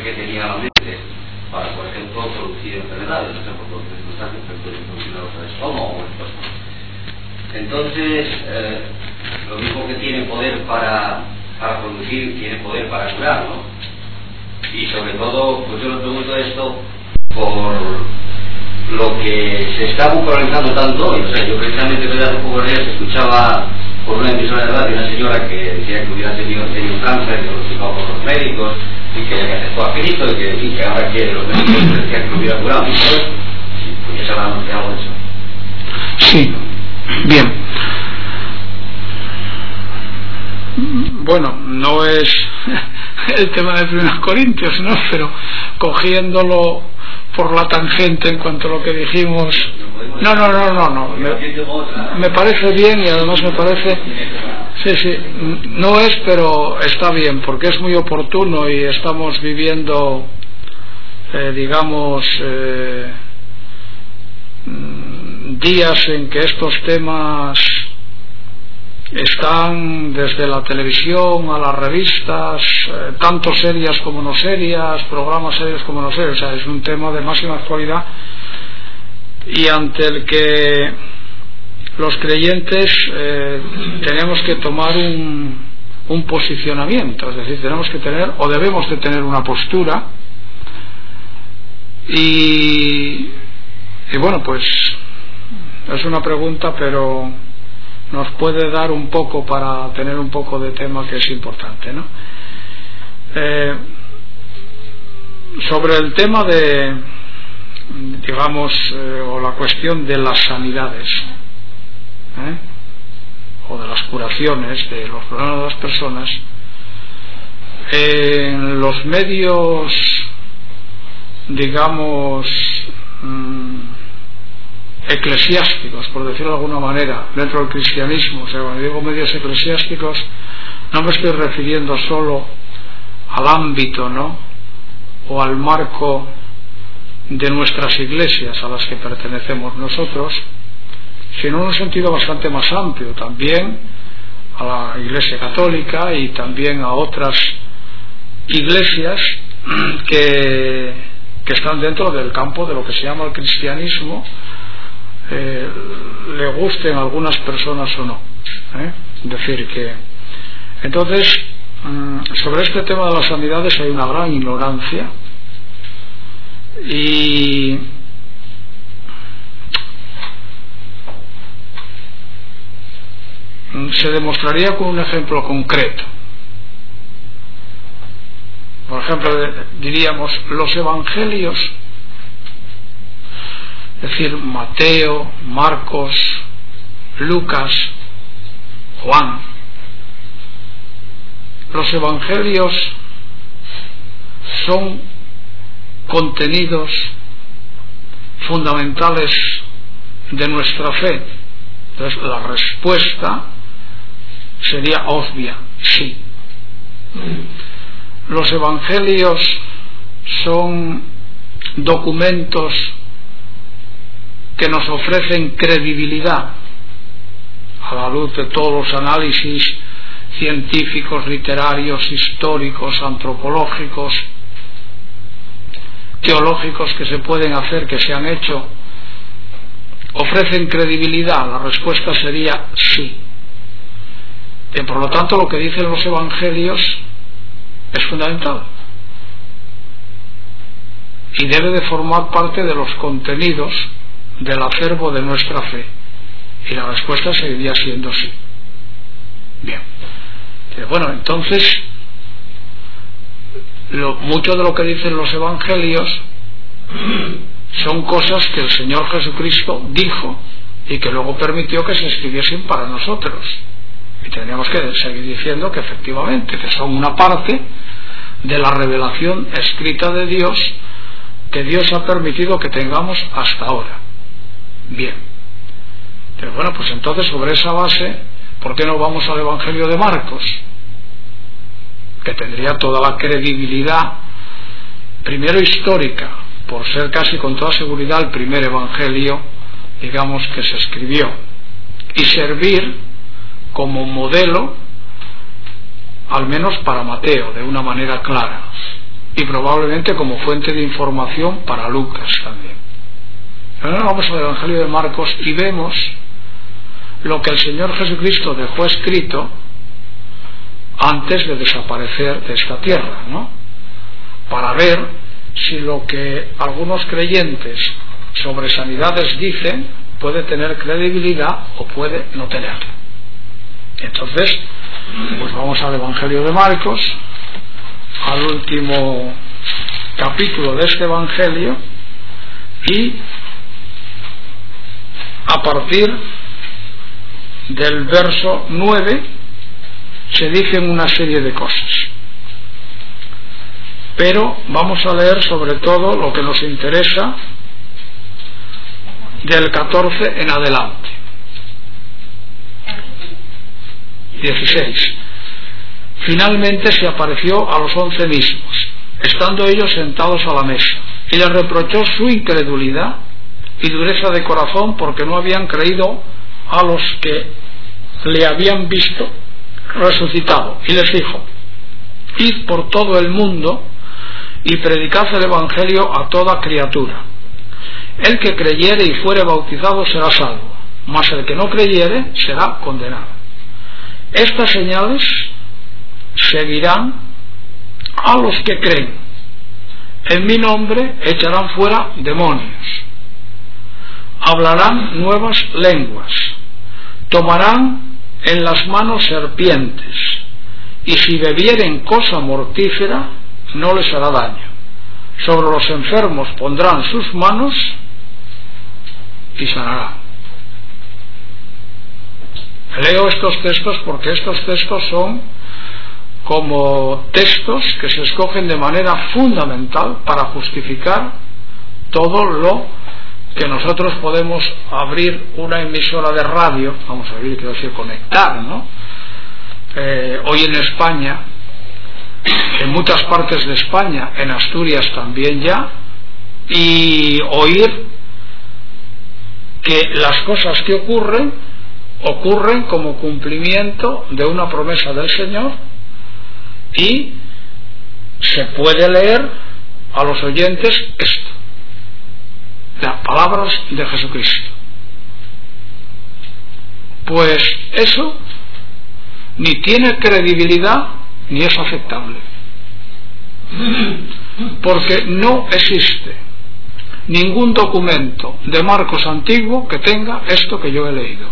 que tenía la mente para, por ejemplo, producir enfermedades, por ejemplo, producir sustancias que pueden funcionar al estómago o estas cosas. Entonces, lo mismo que tiene poder para producir, tiene poder para curar, ¿no? Y sobre todo, pues yo le pregunto esto por lo que se está popularizando tanto hoy. O sea, yo precisamente hace pocos días escuchaba por una emisora de radio una señora que decía que hubiera tenido un cáncer diagnosticado por los médicos y que aceptó a Cristo y que ahora que los médicos decían que lo hubiera curado y todo eso. ¿Pudiese hablarnos de algo de eso? Sí, bien. Bueno, no es el tema de 1 Corintios, ¿no? Pero cogiéndolo por la tangente en cuanto a lo que dijimos, no. Me parece bien y además me parece, sí, no es, pero está bien porque es muy oportuno y estamos viviendo, días en que estos temas están desde la televisión a las revistas, tanto serias como no serias, programas serios como no serios. O sea, es un tema de máxima actualidad y ante el que los creyentes tenemos que tomar un posicionamiento, es decir, tenemos que tener o debemos de tener una postura y bueno, pues es una pregunta, pero nos puede dar un poco para tener un poco de tema que es importante, ¿no? Sobre el tema de, o la cuestión de las sanidades, o de las curaciones de los problemas de las personas, en los medios, eclesiásticos, por decirlo de alguna manera, dentro del cristianismo. O sea, cuando digo medios eclesiásticos, no me estoy refiriendo solo al ámbito, ¿no?, o al marco de nuestras iglesias a las que pertenecemos nosotros, sino en un sentido bastante más amplio, también a la Iglesia Católica y también a otras iglesias que están dentro del campo de lo que se llama el cristianismo, le gusten a algunas personas o no, decir que entonces sobre este tema de las sanidades hay una gran ignorancia y se demostraría con un ejemplo concreto. Por ejemplo, diríamos los evangelios, es decir, Mateo, Marcos, Lucas, Juan. Los evangelios son contenidos fundamentales de nuestra fe. Entonces la respuesta sería obvia, sí. Los evangelios son documentos que nos ofrecen credibilidad a la luz de todos los análisis científicos, literarios, históricos, antropológicos, teológicos que se pueden hacer, que se han hecho. ¿Ofrecen credibilidad? La respuesta sería sí. Y por lo tanto, lo que dicen los evangelios es fundamental y debe de formar parte de los contenidos del acervo de nuestra fe, y la respuesta seguiría siendo sí. Bien, bueno, entonces mucho de lo que dicen los evangelios son cosas que el Señor Jesucristo dijo y que luego permitió que se escribiesen para nosotros, y tendríamos que seguir diciendo que efectivamente que son una parte de la revelación escrita de Dios que Dios ha permitido que tengamos hasta ahora. Bien, pero bueno, pues entonces sobre esa base, ¿por qué no vamos al Evangelio de Marcos, que tendría toda la credibilidad, primero histórica, por ser casi con toda seguridad el primer evangelio, digamos, que se escribió, y servir como modelo, al menos para Mateo, de una manera clara? y probablemente como fuente de información para Lucas también. Ahora vamos al Evangelio de Marcos y vemos lo que el Señor Jesucristo dejó escrito antes de desaparecer de esta tierra, ¿no? Para ver si lo que algunos creyentes sobre sanidades dicen puede tener credibilidad o puede no tenerla. Entonces, pues vamos al Evangelio de Marcos, al último capítulo de este Evangelio, y a partir del verso 9 se dicen una serie de cosas, pero vamos a leer sobre todo lo que nos interesa del 14 en adelante. 16. Finalmente se apareció a los 11 mismos, estando ellos sentados a la mesa, y les reprochó su incredulidad y dureza de corazón, porque no habían creído a los que le habían visto resucitado. Y les dijo: id por todo el mundo y predicad el Evangelio a toda criatura. El que creyere y fuere bautizado será salvo, mas el que no creyere será condenado. Estas señales seguirán a los que creen. En mi nombre echarán fuera demonios, hablarán nuevas lenguas, tomarán en las manos serpientes, y si bebieren cosa mortífera no les hará daño. Sobre los enfermos pondrán sus manos y sanarán. Leo estos textos porque estos textos son como textos que se escogen de manera fundamental para justificar todo lo que nosotros podemos abrir una emisora de radio, vamos a abrir, quiero decir conectar, ¿no? Hoy en España, en muchas partes de España, en Asturias también ya, y oír que las cosas que ocurren como cumplimiento de una promesa del Señor, y se puede leer a los oyentes esto, las palabras de Jesucristo. Pues eso ni tiene credibilidad ni es aceptable, porque no existe ningún documento de Marcos antiguo que tenga esto que yo he leído.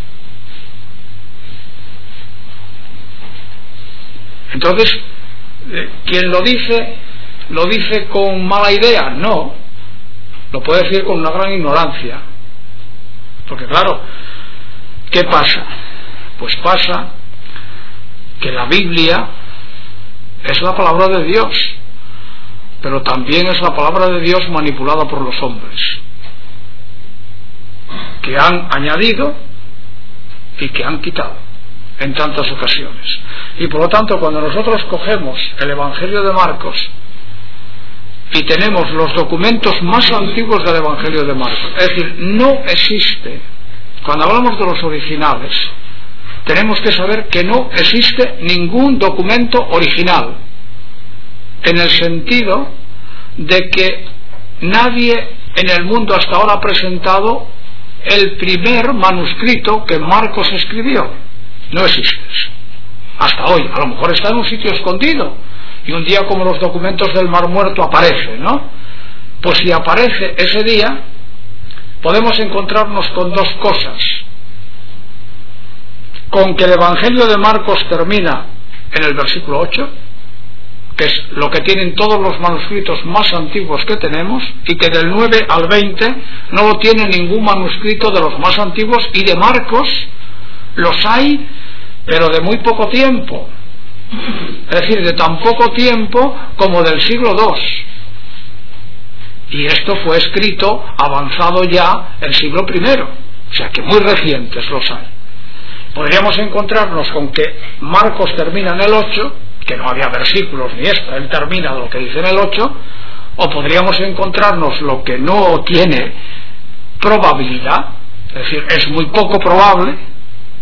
Entonces, quien lo dice con mala idea, no, lo puede decir con una gran ignorancia, porque claro, ¿qué pasa? Pues pasa que la Biblia es la palabra de Dios, pero también es la palabra de Dios manipulada por los hombres, que han añadido y que han quitado en tantas ocasiones. Y por lo tanto, cuando nosotros cogemos el Evangelio de Marcos y tenemos los documentos más antiguos del Evangelio de Marcos, es decir, no existe, cuando hablamos de los originales, tenemos que saber que no existe ningún documento original, en el sentido de que nadie en el mundo hasta ahora ha presentado el primer manuscrito que Marcos escribió. No existe eso hasta hoy. A lo mejor está en un sitio escondido y un día, como los documentos del Mar Muerto, aparece, ¿no? Pues si aparece ese día, podemos encontrarnos con dos cosas: con que el Evangelio de Marcos termina en el versículo 8, que es lo que tienen todos los manuscritos más antiguos que tenemos, y que del 9 al 20 no lo tiene ningún manuscrito de los más antiguos, y de Marcos los hay, pero de muy poco tiempo, es decir, de tan poco tiempo como del siglo II, y esto fue escrito avanzado ya el siglo I, o sea que muy recientes los hay. Podríamos encontrarnos con que Marcos termina en el 8, que no había versículos ni esto, él termina de lo que dice en el 8, o podríamos encontrarnos lo que no tiene probabilidad, es decir, es muy poco probable,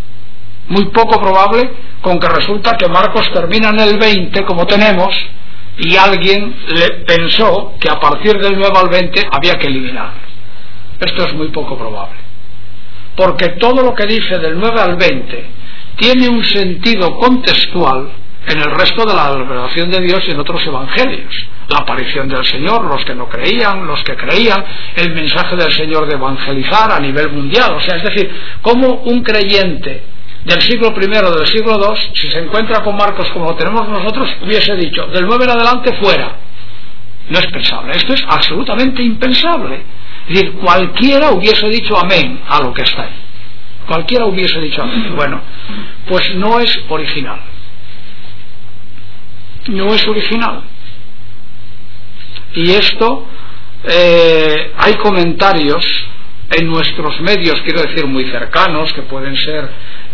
con que resulta que Marcos termina en el 20, como tenemos, y alguien le pensó que a partir del 9 al 20 había que eliminarlo. Esto es muy poco probable, porque todo lo que dice del 9 al 20 tiene un sentido contextual en el resto de la revelación de Dios y en otros evangelios. La aparición del Señor, los que no creían, los que creían, el mensaje del Señor de evangelizar a nivel mundial. O sea, es decir, como un creyente del siglo I o del siglo II, si se encuentra con Marcos como lo tenemos nosotros, hubiese dicho, del 9 en adelante fuera. No es pensable, esto es absolutamente impensable. Es decir, cualquiera hubiese dicho amén a lo que está ahí. Cualquiera hubiese dicho amén. Bueno, pues no es original. No es original. Y esto, hay comentarios en nuestros medios, quiero decir muy cercanos, que pueden ser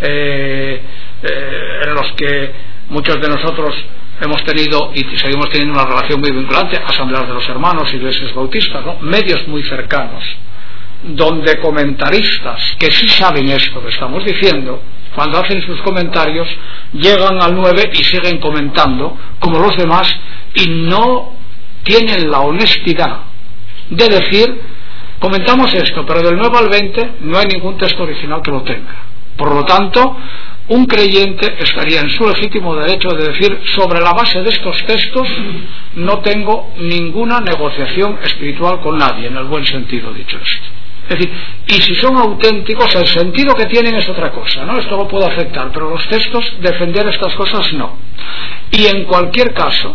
en los que muchos de nosotros hemos tenido y seguimos teniendo una relación muy vinculante, asambleas de los hermanos, iglesias bautistas, ¿no? Medios muy cercanos, donde comentaristas que sí saben esto que estamos diciendo, cuando hacen sus comentarios llegan al 9 y siguen comentando como los demás y no tienen la honestidad de decir, comentamos esto, pero del 9 al 20 no hay ningún texto original que lo tenga. Por lo tanto, un creyente estaría en su legítimo derecho de decir, sobre la base de estos textos no tengo ninguna negociación espiritual con nadie, en el buen sentido dicho esto. Es decir, y si son auténticos, el sentido que tienen es otra cosa, ¿no? Esto lo puede afectar, pero los textos, defender estas cosas no. Y en cualquier caso,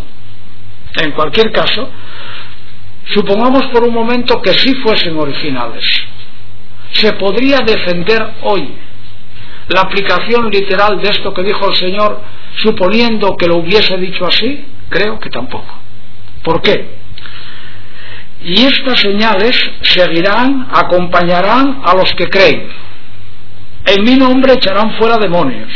supongamos por un momento que sí fuesen originales, ¿se podría defender hoy la aplicación literal de esto que dijo el Señor, suponiendo que lo hubiese dicho así? Creo que tampoco. ¿Por qué? Y estas señales seguirán, acompañarán a los que creen. En mi nombre echarán fuera demonios,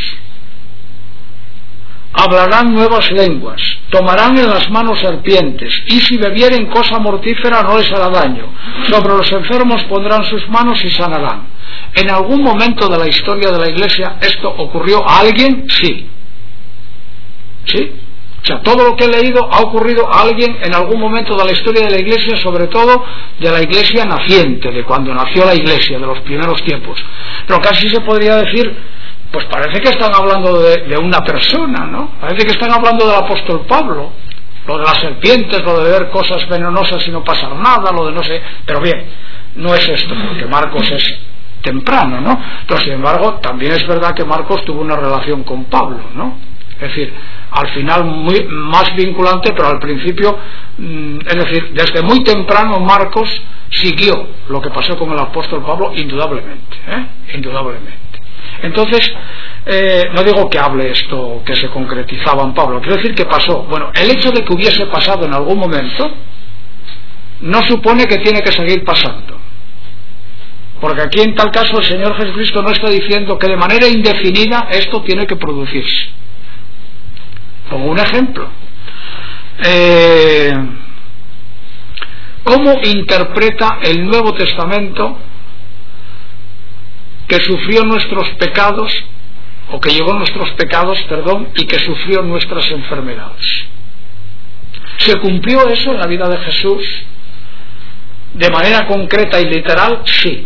hablarán nuevas lenguas, tomarán en las manos serpientes, y si bebieren cosa mortífera no les hará daño. Sobre los enfermos pondrán sus manos y sanarán. ¿En algún momento de la historia de la Iglesia esto ocurrió a alguien? Sí. ¿Sí? O sea, todo lo que he leído ha ocurrido a alguien en algún momento de la historia de la Iglesia, sobre todo de la Iglesia naciente, de cuando nació la Iglesia, de los primeros tiempos. Pero casi se podría decir, pues parece que están hablando de una persona, ¿no? Parece que están hablando del apóstol Pablo, lo de las serpientes, lo de ver cosas venenosas y no pasar nada, lo de no sé, pero bien, no es esto, porque Marcos es temprano, ¿no? Pero sin embargo, también es verdad que Marcos tuvo una relación con Pablo, ¿no? Es decir, al final más vinculante, pero al principio, es decir, desde muy temprano Marcos siguió lo que pasó con el apóstol Pablo, indudablemente, indudablemente. Entonces, no digo que hable esto que se concretizaba en Pablo, quiero decir que pasó. Bueno, el hecho de que hubiese pasado en algún momento no supone que tiene que seguir pasando, porque aquí en tal caso el Señor Jesucristo no está diciendo que de manera indefinida esto tiene que producirse. Pongo un ejemplo. ¿Cómo interpreta el Nuevo Testamento que sufrió nuestros pecados, o que llevó nuestros pecados, perdón, y que sufrió nuestras enfermedades? ¿Se cumplió eso en la vida de Jesús de manera concreta y literal? Sí.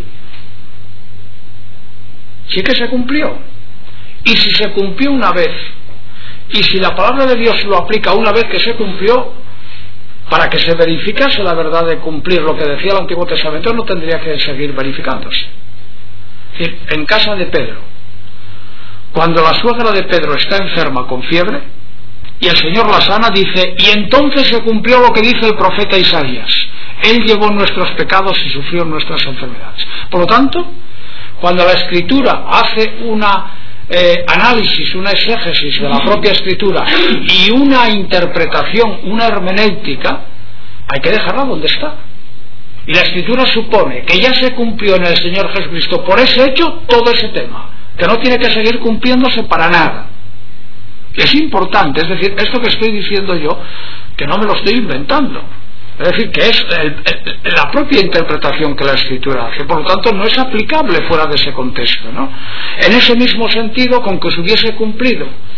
Sí que se cumplió. Y si se cumplió una vez, y si la palabra de Dios lo aplica una vez que se cumplió, para que se verificase la verdad de cumplir lo que decía el Antiguo Testamento, no tendría que seguir verificándose. Es decir, en casa de Pedro, cuando la suegra de Pedro está enferma con fiebre y el Señor la sana, dice, y entonces se cumplió lo que dice el profeta Isaías: Él llevó nuestros pecados y sufrió nuestras enfermedades. Por lo tanto, cuando la Escritura hace una análisis, una exégesis de la propia Escritura y una interpretación, una hermenéutica, hay que dejarla donde está. Y la Escritura supone que ya se cumplió en el Señor Jesucristo por ese hecho todo ese tema, que no tiene que seguir cumpliéndose para nada. Es importante, es decir, esto que estoy diciendo yo, que no me lo estoy inventando, es decir, que es la propia interpretación que la Escritura hace, por lo tanto no es aplicable fuera de ese contexto, ¿no? En ese mismo sentido, con que se hubiese cumplido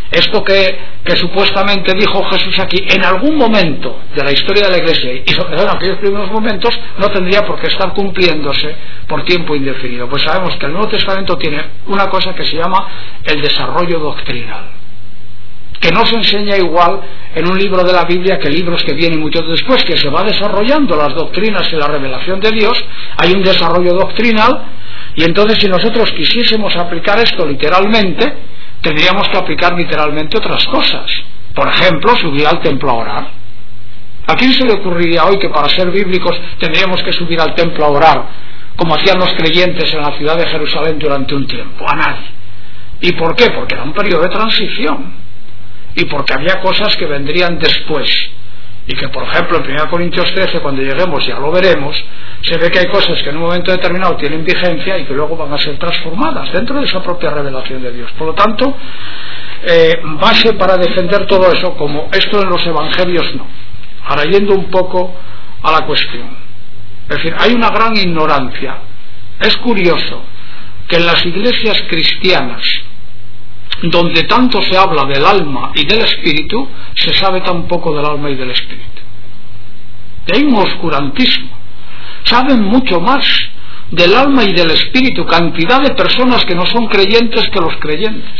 esto que supuestamente dijo Jesús aquí, en algún momento de la historia de la Iglesia, y sobre todo en aquellos primeros momentos, no tendría por qué estar cumpliéndose por tiempo indefinido. Pues sabemos que el Nuevo Testamento tiene una cosa que se llama el desarrollo doctrinal, que no se enseña igual en un libro de la Biblia que libros que vienen mucho después, que se va desarrollando las doctrinas y la revelación de Dios. Hay un desarrollo doctrinal, y entonces si nosotros quisiésemos aplicar esto literalmente, tendríamos que aplicar literalmente otras cosas. Por ejemplo, subir al templo a orar. ¿A quién se le ocurriría hoy que para ser bíblicos tendríamos que subir al templo a orar, como hacían los creyentes en la ciudad de Jerusalén durante un tiempo? A nadie. ¿Y por qué? Porque era un periodo de transición, y porque había cosas que vendrían después, y que por ejemplo en 1 Corintios 13, cuando lleguemos ya lo veremos, se ve que hay cosas que en un momento determinado tienen vigencia y que luego van a ser transformadas dentro de esa propia revelación de Dios. Por lo tanto, base para defender todo eso, como esto en los evangelios no. Ahora, yendo un poco a la cuestión, es decir, hay una gran ignorancia. Es curioso que en las iglesias cristianas, donde tanto se habla del alma y del espíritu, se sabe tan poco del alma y del espíritu. Hay un oscurantismo. Saben mucho más del alma y del espíritu cantidad de personas que no son creyentes que los creyentes.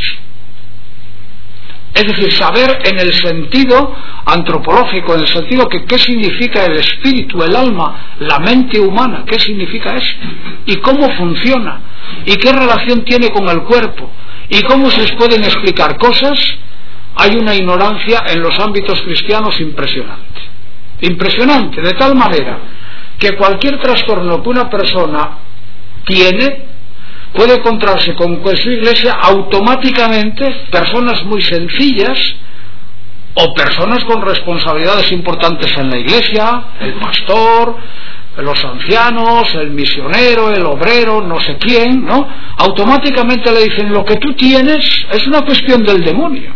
Es decir, saber en el sentido antropológico, en el sentido que qué significa el espíritu, el alma, la mente humana, qué significa eso, y cómo funciona, y qué relación tiene con el cuerpo, y cómo se les pueden explicar cosas. Hay una ignorancia en los ámbitos cristianos impresionante. Impresionante, de tal manera que cualquier trastorno que una persona tiene puede encontrarse con que en su iglesia automáticamente personas muy sencillas o personas con responsabilidades importantes en la iglesia, el pastor, los ancianos, el misionero, el obrero, no sé quién, ¿no? Automáticamente le dicen: lo que tú tienes es una cuestión del demonio.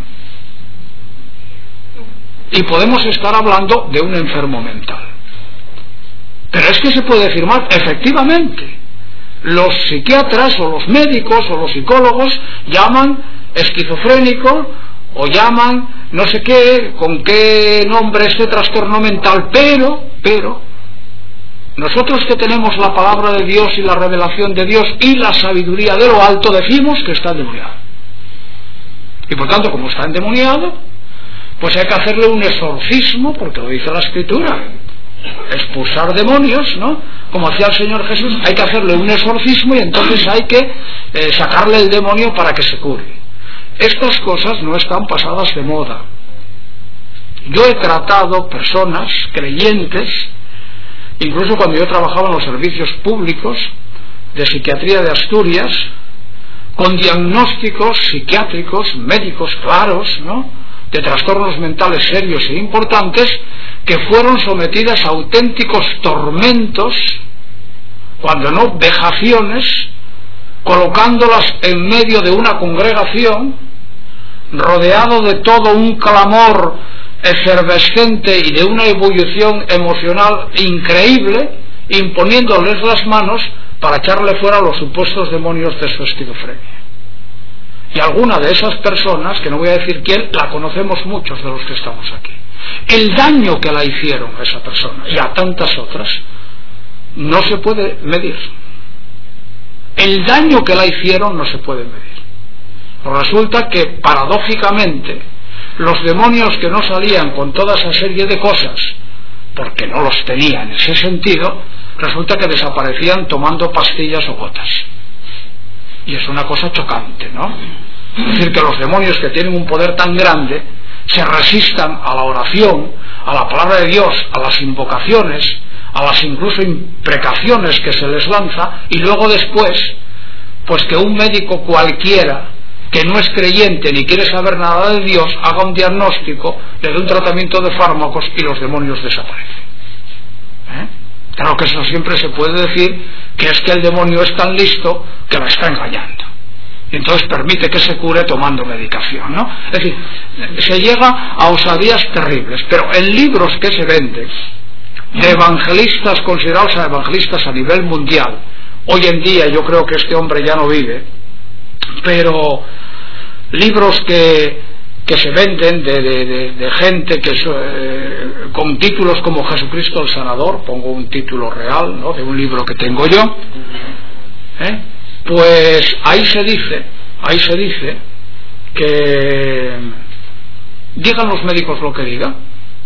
Y podemos estar hablando de un enfermo mental. Pero es que se puede afirmar, efectivamente, los psiquiatras o los médicos o los psicólogos llaman esquizofrénico o llaman no sé qué, con qué nombre este trastorno mental, pero nosotros que tenemos la palabra de Dios y la revelación de Dios y la sabiduría de lo alto, decimos que está endemoniado. Y por tanto, como está endemoniado, pues hay que hacerle un exorcismo, porque lo dice la Escritura, expulsar demonios, ¿no? Como hacía el Señor Jesús, hay que hacerle un exorcismo y entonces hay que sacarle el demonio para que se cure. Estas cosas no están pasadas de moda. Yo he tratado personas creyentes, incluso cuando yo trabajaba en los servicios públicos de psiquiatría de Asturias, con diagnósticos psiquiátricos, médicos claros, ¿no?, de trastornos mentales serios e importantes, que fueron sometidas a auténticos tormentos, cuando no vejaciones, colocándolas en medio de una congregación, rodeado de todo un clamor efervescente y de una ebullición emocional increíble, imponiéndoles las manos para echarle fuera los supuestos demonios de su esquizofrenia. Y alguna de esas personas, que no voy a decir quién, la conocemos muchos de los que estamos aquí. El daño que la hicieron a esa persona y a tantas otras no se puede medir. El daño que la hicieron no se puede medir. Pero resulta que, paradójicamente, los demonios que no salían con toda esa serie de cosas, porque no los tenían en ese sentido, resulta que desaparecían tomando pastillas o gotas. Y es una cosa chocante, ¿no? Es decir, que los demonios, que tienen un poder tan grande, se resistan a la oración, a la palabra de Dios, a las invocaciones, a las incluso imprecaciones que se les lanza, y luego después, pues que un médico cualquiera que no es creyente ni quiere saber nada de Dios haga un diagnóstico, le dé un tratamiento de fármacos y los demonios desaparecen. Claro que eso siempre se puede decir que es que el demonio es tan listo que la está engañando, y entonces permite que se cure tomando medicación, ¿no? Es decir, se llega a osadías terribles. Pero en libros que se venden de evangelistas considerados evangelistas a nivel mundial, hoy en día yo creo que este hombre ya no vive, pero libros que que se venden de gente que con títulos como Jesucristo el Sanador, pongo un título real, ¿no?, de un libro que tengo yo, pues ahí se dice que digan los médicos lo que digan,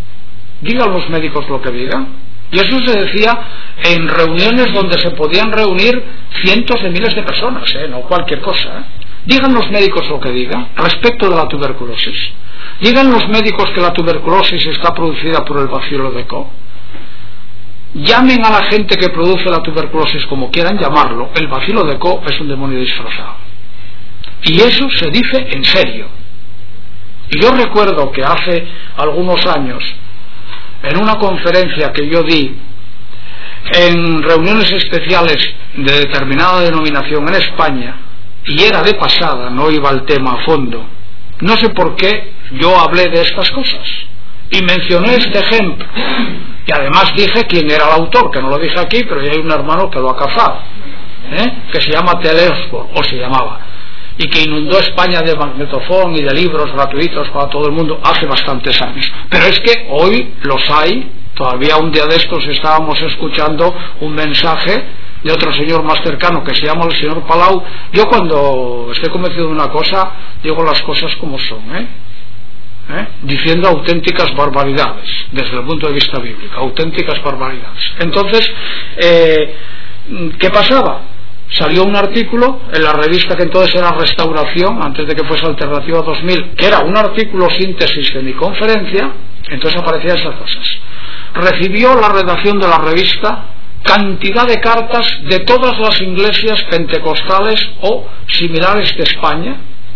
y eso se decía en reuniones donde se podían reunir cientos de miles de personas, no cualquier cosa, Digan los médicos lo que digan respecto de la tuberculosis. Digan los médicos que la tuberculosis está producida por el bacilo de Koch. Llamen a la gente que produce la tuberculosis como quieran llamarlo. El bacilo de Koch es un demonio disfrazado. Y eso se dice en serio. Y yo recuerdo que hace algunos años, en una conferencia que yo di en reuniones especiales de determinada denominación en España, y era de pasada, no iba al tema a fondo, no sé por qué yo hablé de estas cosas y mencioné este ejemplo, y además dije quién era el autor, que no lo dije aquí, pero ya hay un hermano que lo ha cazado, que se llama Telesforo, o se llamaba, y que inundó España de magnetofón y de libros gratuitos para todo el mundo hace bastantes años. Pero es que hoy los hay. Todavía un día de estos estábamos escuchando un mensaje de otro señor más cercano que se llama el señor Palau. Yo cuando estoy convencido de una cosa, digo las cosas como son, diciendo auténticas barbaridades desde el punto de vista bíblico, auténticas barbaridades. Entonces, ¿qué pasaba? Salió un artículo en la revista que entonces era Restauración, antes de que fuese Alternativa 2000, que era un artículo síntesis de mi conferencia. Entonces aparecían esas cosas. Recibió la redacción de la revista cantidad de cartas de todas las iglesias pentecostales o similares de España,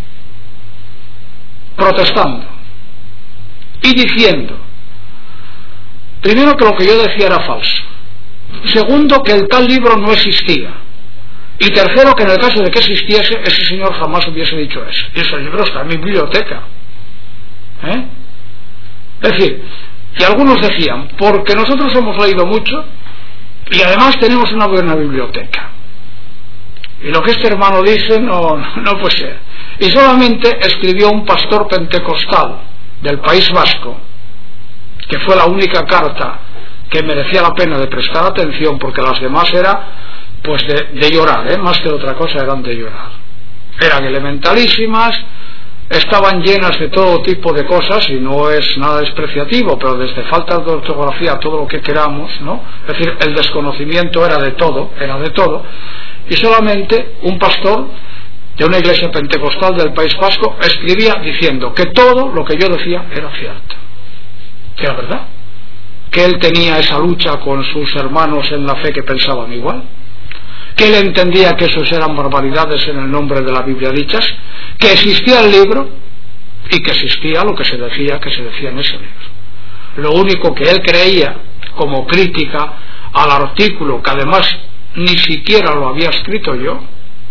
protestando y diciendo, primero, que lo que yo decía era falso, segundo, que el tal libro no existía, y tercero, que en el caso de que existiese, ese señor jamás hubiese dicho eso. Y ese libro está en mi biblioteca. Es decir, y algunos decían, porque nosotros hemos leído mucho y además tenemos una buena biblioteca. Y lo que este hermano dice no puede ser. Y solamente escribió un pastor pentecostal del País Vasco, que fue la única carta que merecía la pena de prestar atención, porque las demás era pues de llorar, más que de otra cosa, eran de llorar. Eran elementalísimas, estaban llenas de todo tipo de cosas, y no es nada despreciativo, pero desde falta de ortografía, todo lo que queramos, ¿no? Es decir, el desconocimiento era de todo, y solamente un pastor de una iglesia pentecostal del País Vasco escribía diciendo que todo lo que yo decía era cierto, que era verdad, que él tenía esa lucha con sus hermanos en la fe que pensaban igual, que él entendía que esos eran barbaridades en el nombre de la Biblia dichas, que existía el libro y que existía lo que se decía en ese libro. Lo único que él creía como crítica al artículo, que además ni siquiera lo había escrito yo,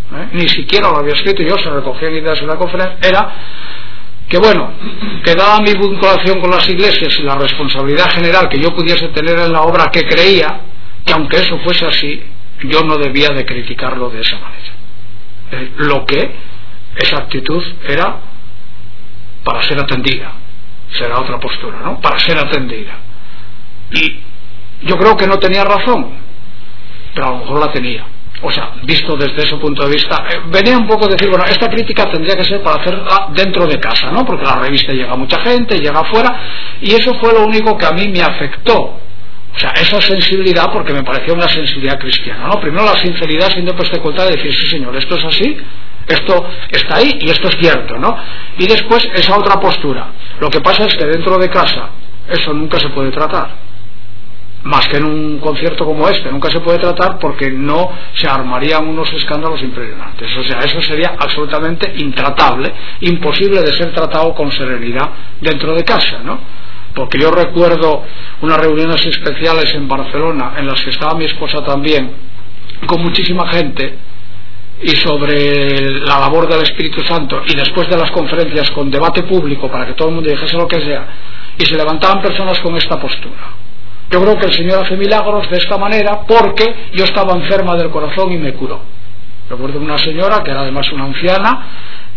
se recogían ideas en la conferencia, era que bueno, que dada mi vinculación con las iglesias y la responsabilidad general que yo pudiese tener en la obra, que creía que aunque eso fuese así, yo no debía de criticarlo de esa manera. Lo que esa actitud era para ser atendida, será otra postura, ¿no? Para ser atendida. Y yo creo que no tenía razón, pero a lo mejor la tenía. O sea, visto desde ese punto de vista, venía un poco a decir, bueno, esta crítica tendría que ser para hacerla dentro de casa, ¿no? Porque la revista llega a mucha gente, llega afuera, y eso fue lo único que a mí me afectó. O sea, esa sensibilidad, porque me pareció una sensibilidad cristiana, ¿no? Primero la sinceridad, siendo puesta de cuenta de decir, sí señor, esto es así, esto está ahí y esto es cierto, ¿no? Y después esa otra postura. Lo que pasa es que dentro de casa eso nunca se puede tratar, más que en un concierto como este, nunca se puede tratar, porque no se armarían unos escándalos impresionantes. O sea, eso sería absolutamente intratable, imposible de ser tratado con serenidad dentro de casa, ¿no? Porque yo recuerdo unas reuniones especiales en Barcelona en las que estaba mi esposa también, con muchísima gente, y sobre la labor del Espíritu Santo, y después de las conferencias con debate público para que todo el mundo dijese lo que sea, y se levantaban personas con esta postura. Yo creo que el Señor hace milagros de esta manera, porque yo estaba enferma del corazón y me curó. Recuerdo una señora que era además una anciana,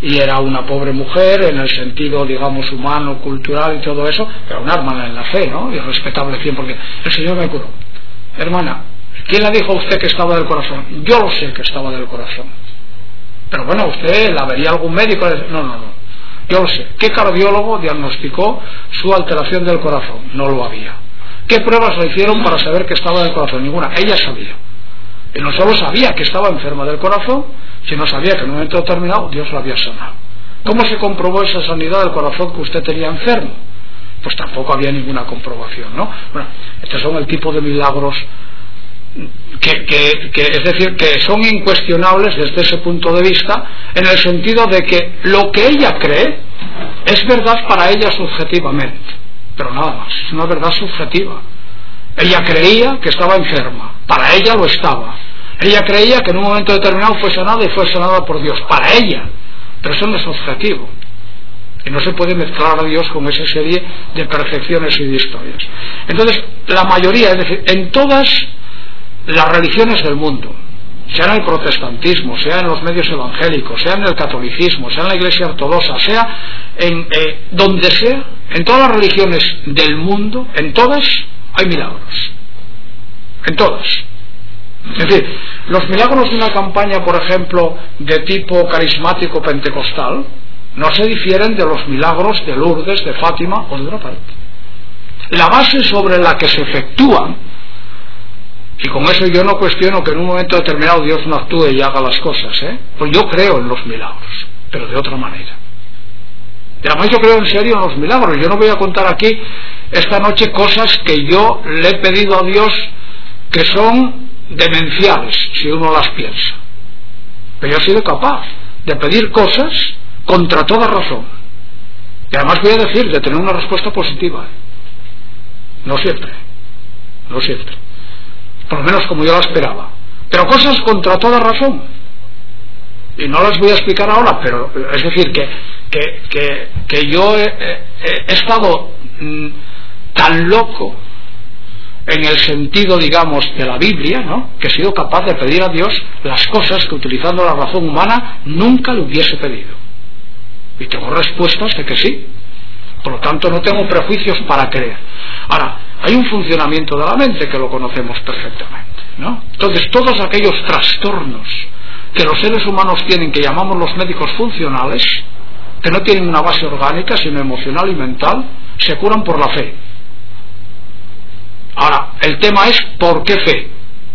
y era una pobre mujer en el sentido, digamos, humano, cultural y todo eso, pero una hermana en la fe, ¿no? Y respetable 100%, porque el Señor me curó. Hermana, ¿quién le dijo a usted que estaba del corazón? Yo lo sé que estaba del corazón. Pero bueno, usted la vería algún médico. No. Yo lo sé. ¿Qué cardiólogo diagnosticó su alteración del corazón? No lo había. ¿Qué pruebas le hicieron para saber que estaba del corazón? Ninguna. Ella sabía. Y no solo sabía que estaba enferma del corazón, sino sabía que en un momento determinado Dios la había sanado. ¿Cómo se comprobó esa sanidad del corazón que usted tenía enfermo? Pues tampoco había ninguna comprobación, ¿no? Bueno, estos son el tipo de milagros que es decir, que son incuestionables desde ese punto de vista, en el sentido de que lo que ella cree es verdad para ella subjetivamente, pero nada más, es una verdad subjetiva. Ella creía que estaba enferma, para ella lo estaba. Ella creía que en un momento determinado fue sanada y fue sanada por Dios, para ella, pero eso no es objetivo. Y no se puede mezclar a Dios con esa serie de percepciones y de historias. Entonces, la mayoría, es decir, en todas las religiones del mundo, sea en el protestantismo, sea en los medios evangélicos, sea en el catolicismo, sea en la iglesia ortodoxa, sea en donde sea, en todas las religiones del mundo, en todas hay milagros. En todas. Es decir, los milagros de una campaña, por ejemplo, de tipo carismático pentecostal, no se difieren de los milagros de Lourdes, de Fátima o de otra parte. La base sobre la que se efectúan, y con eso yo no cuestiono que en un momento determinado Dios no actúe y haga las cosas, pues yo creo en los milagros, pero de otra manera. Y además yo creo en serio en los milagros. Yo no voy a contar aquí esta noche cosas que yo le he pedido a Dios que son demenciales, si uno las piensa. Pero yo he sido capaz de pedir cosas contra toda razón. Y además voy a decir, de tener una respuesta positiva. No siempre. Por lo menos como yo la esperaba. Pero cosas contra toda razón. Y no las voy a explicar ahora, pero es decir, que yo he estado tan loco en el sentido, digamos, de la Biblia, ¿no?, que he sido capaz de pedir a Dios las cosas que, utilizando la razón humana, nunca le hubiese pedido. Y tengo respuestas de que sí. Por lo tanto, no tengo prejuicios para creer. Ahora, hay un funcionamiento de la mente que lo conocemos perfectamente, ¿no? Entonces, todos aquellos trastornos que los seres humanos tienen, que llamamos los médicos funcionales, que no tienen una base orgánica, sino emocional y mental, se curan por la fe. Ahora, el tema es ¿por qué fe?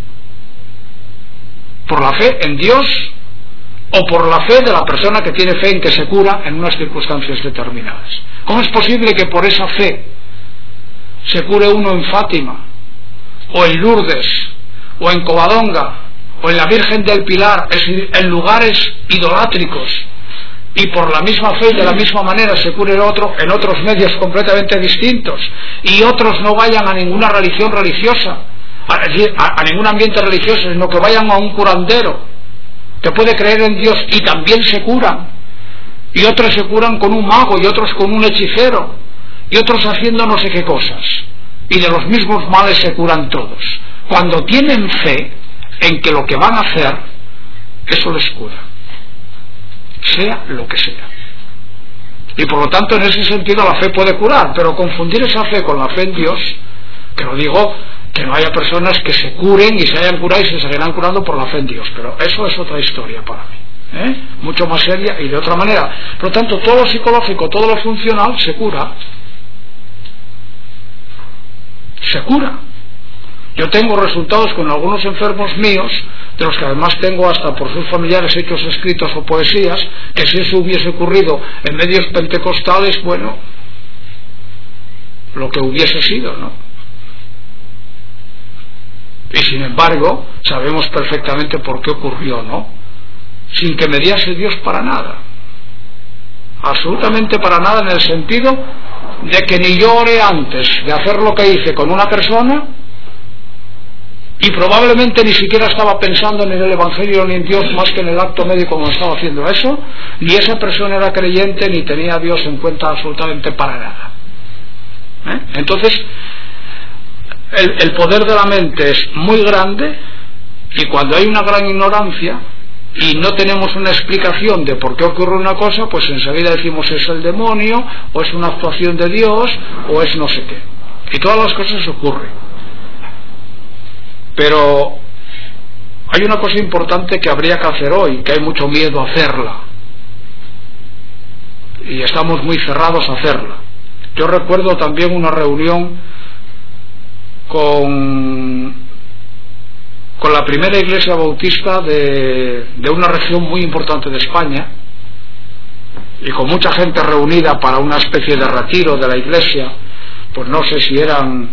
¿Por la fe en Dios o por la fe de la persona que tiene fe en que se cura en unas circunstancias determinadas? ¿Cómo es posible que por esa fe se cure uno en Fátima, o en Lourdes, o en Covadonga, o en la Virgen del Pilar, es decir, en lugares idolátricos, y por la misma fe y de la misma manera se cure el otro en otros medios completamente distintos, y otros no vayan a ninguna religión religiosa, es decir, a ningún ambiente religioso, sino que vayan a un curandero que puede creer en Dios y también se curan, y otros se curan con un mago y otros con un hechicero y otros haciendo no sé qué cosas, y de los mismos males se curan todos, cuando tienen fe en que lo que van a hacer, eso les cura, sea lo que sea. Y por lo tanto, en ese sentido, la fe puede curar, pero confundir esa fe con la fe en Dios, que lo digo, que no haya personas que se curen y se hayan curado y se seguirán curando por la fe en Dios, pero eso es otra historia para mí, mucho más seria y de otra manera. Por lo tanto, todo lo psicológico, todo lo funcional se cura. Se cura. Yo tengo resultados con algunos enfermos míos, de los que además tengo hasta por sus familiares hechos escritos o poesías, que si eso hubiese ocurrido en medios pentecostales, bueno, lo que hubiese sido, ¿no? Y sin embargo, sabemos perfectamente por qué ocurrió, ¿no? Sin que mediase Dios para nada. Absolutamente para nada, en el sentido de que ni yo oré antes de hacer lo que hice con una persona, y probablemente ni siquiera estaba pensando ni en el Evangelio ni en Dios más que en el acto médico cuando estaba haciendo eso, ni esa persona era creyente ni tenía a Dios en cuenta absolutamente para nada. Entonces, el poder de la mente es muy grande, y cuando hay una gran ignorancia, y no tenemos una explicación de por qué ocurre una cosa, pues enseguida decimos es el demonio, o es una actuación de Dios, o es no sé qué. Y todas las cosas ocurren. Pero hay una cosa importante que habría que hacer hoy, que hay mucho miedo a hacerla, y estamos muy cerrados a hacerla. Yo recuerdo también una reunión con la primera iglesia bautista de una región muy importante de España, y con mucha gente reunida para una especie de retiro de la iglesia. Pues no sé si eran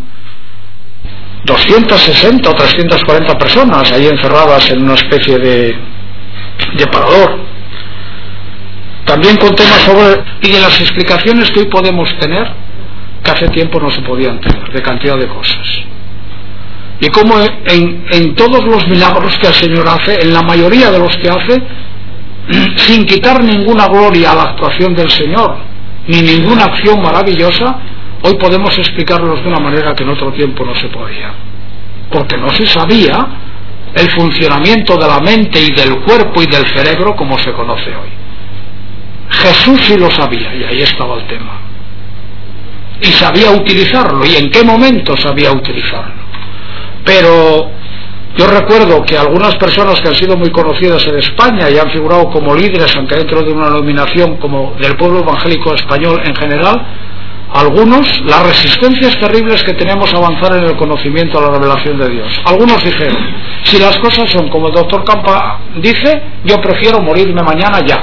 260 o 340 personas ahí encerradas en una especie de parador, también con temas sobre, y de las explicaciones que hoy podemos tener que hace tiempo no se podían tener, de cantidad de cosas. Y como en todos los milagros que el Señor hace, en la mayoría de los que hace, sin quitar ninguna gloria a la actuación del Señor, ni ninguna acción maravillosa, hoy podemos explicarlos de una manera que en otro tiempo no se podía, porque no se sabía el funcionamiento de la mente y del cuerpo y del cerebro como se conoce hoy. Jesús sí lo sabía, y ahí estaba el tema, y sabía utilizarlo, y en qué momento sabía utilizarlo. Pero yo recuerdo que algunas personas que han sido muy conocidas en España y han figurado como líderes, aunque dentro de una denominación como del pueblo evangélico español en general, algunos, las resistencias terribles que tenemos a avanzar en el conocimiento, a la revelación de Dios. Algunos dijeron, si las cosas son como el doctor Campa dice, yo prefiero morirme mañana ya.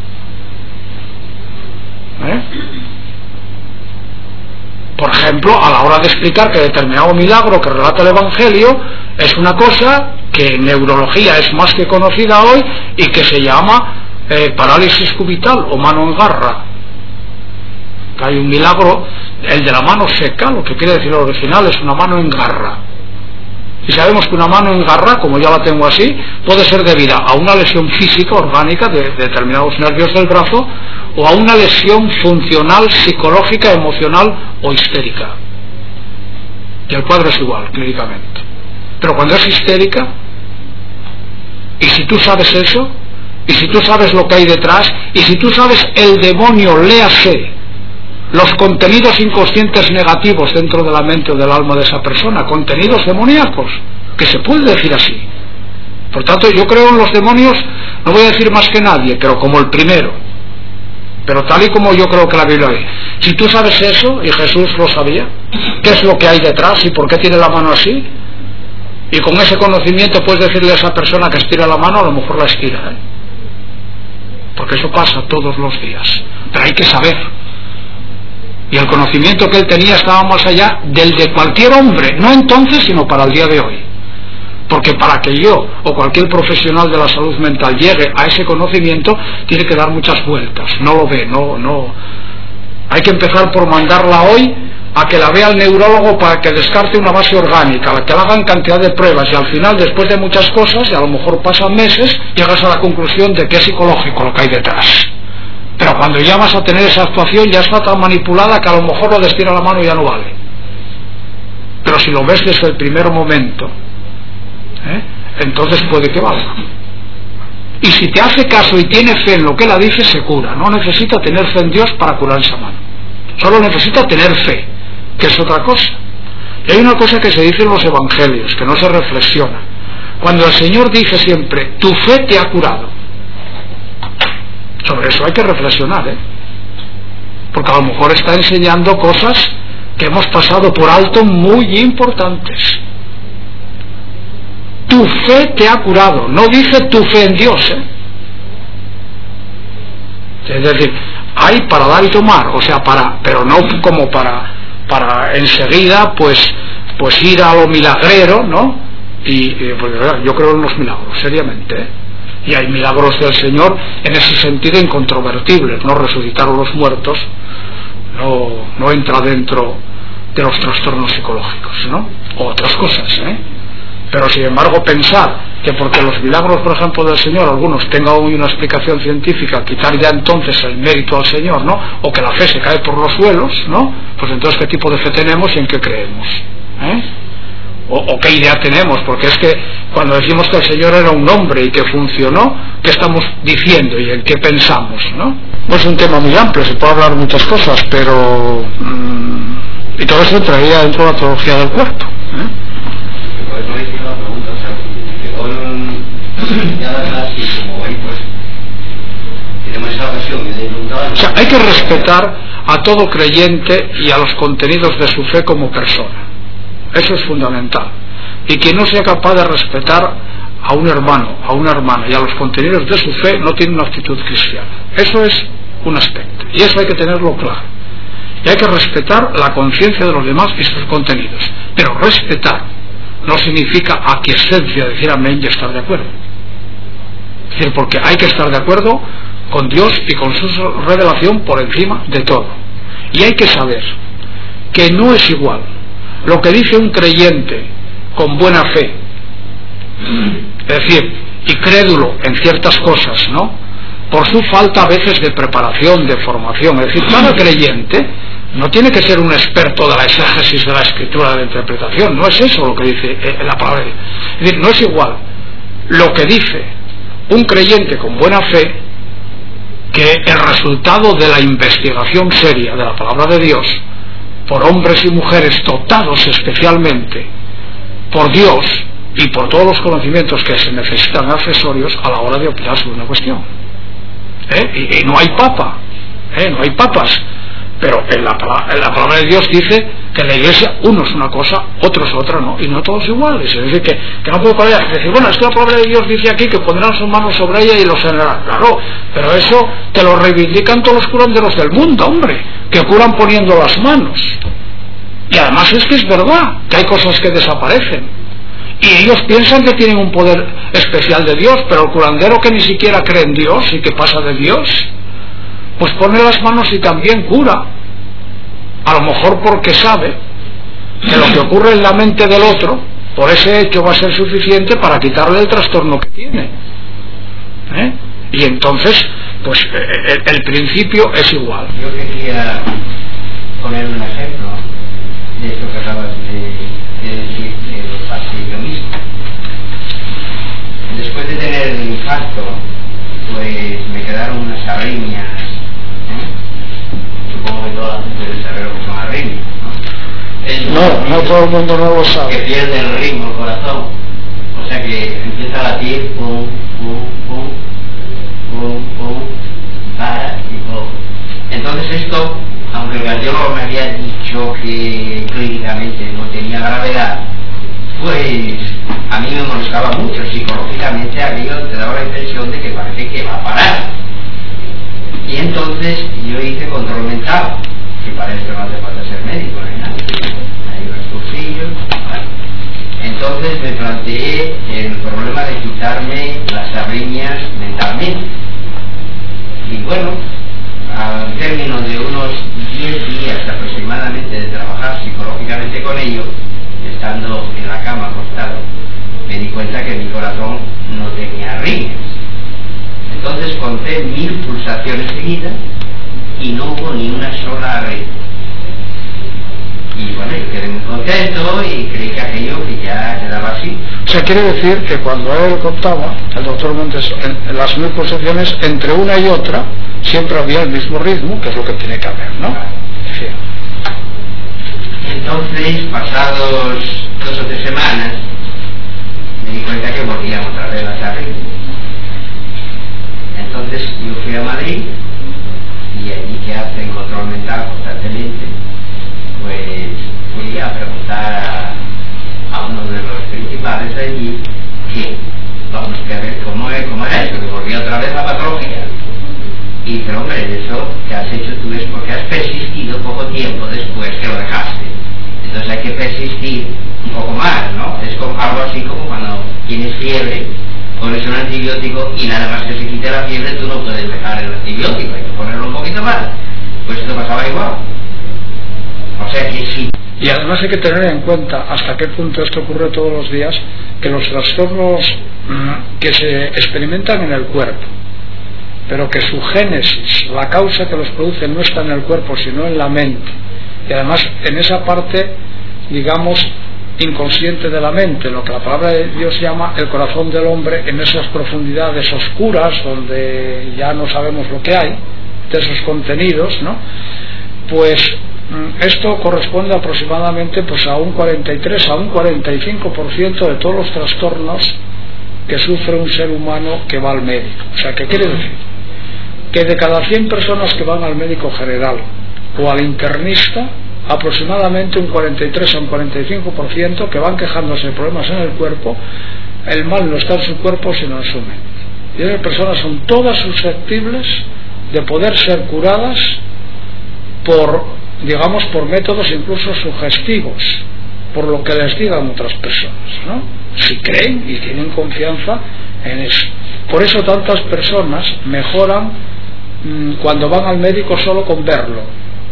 Por ejemplo, a la hora de explicar que determinado milagro que relata el Evangelio es una cosa que en neurología es más que conocida hoy y que se llama parálisis cubital o mano en garra. Que hay un milagro, el de la mano seca, lo que quiere decir el original es una mano en garra. Y sabemos que una mano en garra, como ya la tengo así, puede ser debida a una lesión física, orgánica, de determinados nervios del brazo, o a una lesión funcional, psicológica, emocional o histérica. Y el cuadro es igual, clínicamente. Pero cuando es histérica, y si tú sabes eso, y si tú sabes lo que hay detrás, y si tú sabes el demonio, léase los contenidos inconscientes negativos dentro de la mente o del alma de esa persona, contenidos demoníacos, que se puede decir así. Por tanto, yo creo en los demonios, no voy a decir más que nadie, pero como el primero, pero tal y como yo creo que la Biblia dice. Si tú sabes eso, y Jesús lo sabía, qué es lo que hay detrás y por qué tiene la mano así, y con ese conocimiento puedes decirle a esa persona que estira la mano, a lo mejor la estira, porque eso pasa todos los días, pero hay que saber. Y el conocimiento que él tenía estaba más allá del de cualquier hombre, no entonces, sino para el día de hoy. Porque para que yo o cualquier profesional de la salud mental llegue a ese conocimiento, tiene que dar muchas vueltas. No lo ve, no. Hay que empezar por mandarla hoy a que la vea el neurólogo para que descarte una base orgánica, a que le hagan cantidad de pruebas, y al final, después de muchas cosas, y a lo mejor pasan meses, llegas a la conclusión de que es psicológico lo que hay detrás. Pero cuando ya vas a tener esa actuación, ya está tan manipulada que a lo mejor lo de estirar la mano ya no vale. Pero si lo ves desde el primer momento, entonces puede que valga. Y si te hace caso y tiene fe en lo que la dice, se cura. No necesita tener fe en Dios para curar esa mano. Solo necesita tener fe, que es otra cosa. Y hay una cosa que se dice en los evangelios, que no se reflexiona. Cuando el Señor dice siempre, tu fe te ha curado, sobre eso hay que reflexionar, porque a lo mejor está enseñando cosas que hemos pasado por alto muy importantes. Tu fe te ha curado, no dice tu fe en Dios, Es decir, hay para dar y tomar, o sea, pero no como para enseguida pues ir a lo milagrero, ¿no? Y pues, yo creo en los milagros, seriamente, Y hay milagros del Señor en ese sentido incontrovertibles, no resucitar a los muertos, no entra dentro de los trastornos psicológicos, ¿no? O otras cosas, Pero sin embargo pensar que porque los milagros, por ejemplo, del Señor, algunos tengan hoy una explicación científica, quitar ya entonces el mérito al Señor, ¿no? O que la fe se cae por los suelos, ¿no? Pues entonces, ¿qué tipo de fe tenemos y en qué creemos? o qué idea tenemos, porque es que cuando decimos que el Señor era un hombre y que funcionó, ¿qué estamos diciendo y en qué pensamos, ¿no? No es un tema muy amplio, se puede hablar muchas cosas, pero y todo eso entraría dentro de la teología del cuerpo, O sea, hay que respetar a todo creyente y a los contenidos de su fe como persona. Eso es fundamental. Y quien no sea capaz de respetar a un hermano, a una hermana y a los contenidos de su fe no tiene una actitud cristiana. Eso es un aspecto. Y eso hay que tenerlo claro. Y hay que respetar la conciencia de los demás y sus contenidos. Pero respetar no significa aquiescencia, decir amén y estar de acuerdo. Es decir, porque hay que estar de acuerdo con Dios y con su revelación por encima de todo. Y hay que saber que no es igual lo que dice un creyente con buena fe, es decir, y crédulo en ciertas cosas, ¿no? Por su falta a veces de preparación, de formación. Es decir, cada creyente no tiene que ser un experto de la exégesis de la escritura, de la interpretación. No es eso lo que dice la palabra de Dios. Es decir, no es igual lo que dice un creyente con buena fe que el resultado de la investigación seria de la palabra de Dios por hombres y mujeres dotados especialmente por Dios y por todos los conocimientos que se necesitan accesorios a la hora de opinar sobre una cuestión. Y no hay papa, no hay papas, pero en la palabra de Dios dice que en la iglesia uno es una cosa, otro es otra, ¿no? Y no todos iguales. Es decir, que no puedo decir, bueno, es que la palabra de Dios dice aquí que pondrán sus manos sobre ella y los sanarán. Claro, pero eso te lo reivindican todos los curanderos del mundo, hombre, que curan poniendo las manos. Y además es que es verdad que hay cosas que desaparecen. Y ellos piensan que tienen un poder especial de Dios, pero el curandero que ni siquiera cree en Dios y que pasa de Dios, pues pone las manos y también cura. A lo mejor porque sabe que lo que ocurre en la mente del otro, por ese hecho va a ser suficiente para quitarle el trastorno que tiene. Y entonces, pues el principio es igual. Yo quería poner un ejemplo de esto que acabas de decir de los pastillonistas. Después de tener el infarto, pues me quedaron unas arritmias. Supongo que toda la gente debe saber lo que son arritmias, ¿no? No todo el mundo no lo sabe. Que pierde el ritmo, el corazón. O sea que empieza a latir, pum, pum, pum, pum, pum, para y pum. Entonces esto, aunque el cardiólogo me había dicho que clínicamente no tenía gravedad, pues a mí me molestaba mucho. Psicológicamente te daba la impresión de que parece que va a parar. Y entonces yo hice control mental, que para esto no hace falta ser médico, ni nada. Hay unos cursillos. Entonces me planteé el problema de quitarme las arritmias mentalmente. Y bueno, al término de unos 10 días aproximadamente de trabajar psicológicamente con ello, estando en la cama acostado, me di cuenta que mi corazón no tenía arritmias. Entonces conté 1000 pulsaciones seguidas y no hubo ni una sola arritmia. Y bueno, yo quedé muy contento y creí que aquello que ya quedaba así. O sea, quiere decir que cuando él contaba, el doctor Montes, en las 1000 pulsaciones, entre una y otra, siempre había el mismo ritmo, que es lo que tiene que haber, ¿no? Sí. Entonces, pasados 2 o 3 semanas, me di cuenta que volvían otra vez las arritmias. Entonces yo fui a Madrid y allí que hacen control mental constantemente, pues fui a preguntar a uno de los principales de allí que vamos a ver cómo era esto, que volvía otra vez la patología. Y dice, hombre, eso que has hecho tú es porque has persistido poco tiempo después que lo dejaste. Entonces hay que persistir un poco más, ¿no? Es como, algo así como cuando tienes fiebre, pones un antibiótico y nada más que se quite la fiebre tú no puedes dejar el antibiótico, hay que ponerlo un poquito más. Pues esto pasaba igual. O sea que sí. Y además hay que tener en cuenta hasta qué punto esto ocurre todos los días, que los trastornos que se experimentan en el cuerpo, pero que su génesis, la causa que los produce no está en el cuerpo sino en la mente, y además en esa parte, digamos, inconsciente de la mente, lo que la palabra de Dios llama el corazón del hombre, en esas profundidades oscuras donde ya no sabemos lo que hay, de esos contenidos, ¿no? Pues esto corresponde aproximadamente pues a un 43 a un 45% de todos los trastornos que sufre un ser humano que va al médico. O sea, ¿qué quiere decir? Que de cada 100 personas que van al médico general o al internista, aproximadamente un 43 a un 45% que van quejándose de problemas en el cuerpo, el mal no está en su cuerpo sino en su mente. Y esas personas son todas susceptibles de poder ser curadas por, digamos, por métodos incluso sugestivos, por lo que les digan otras personas, ¿no? Si creen y tienen confianza en eso. Por eso tantas personas mejoran cuando van al médico solo con verlo.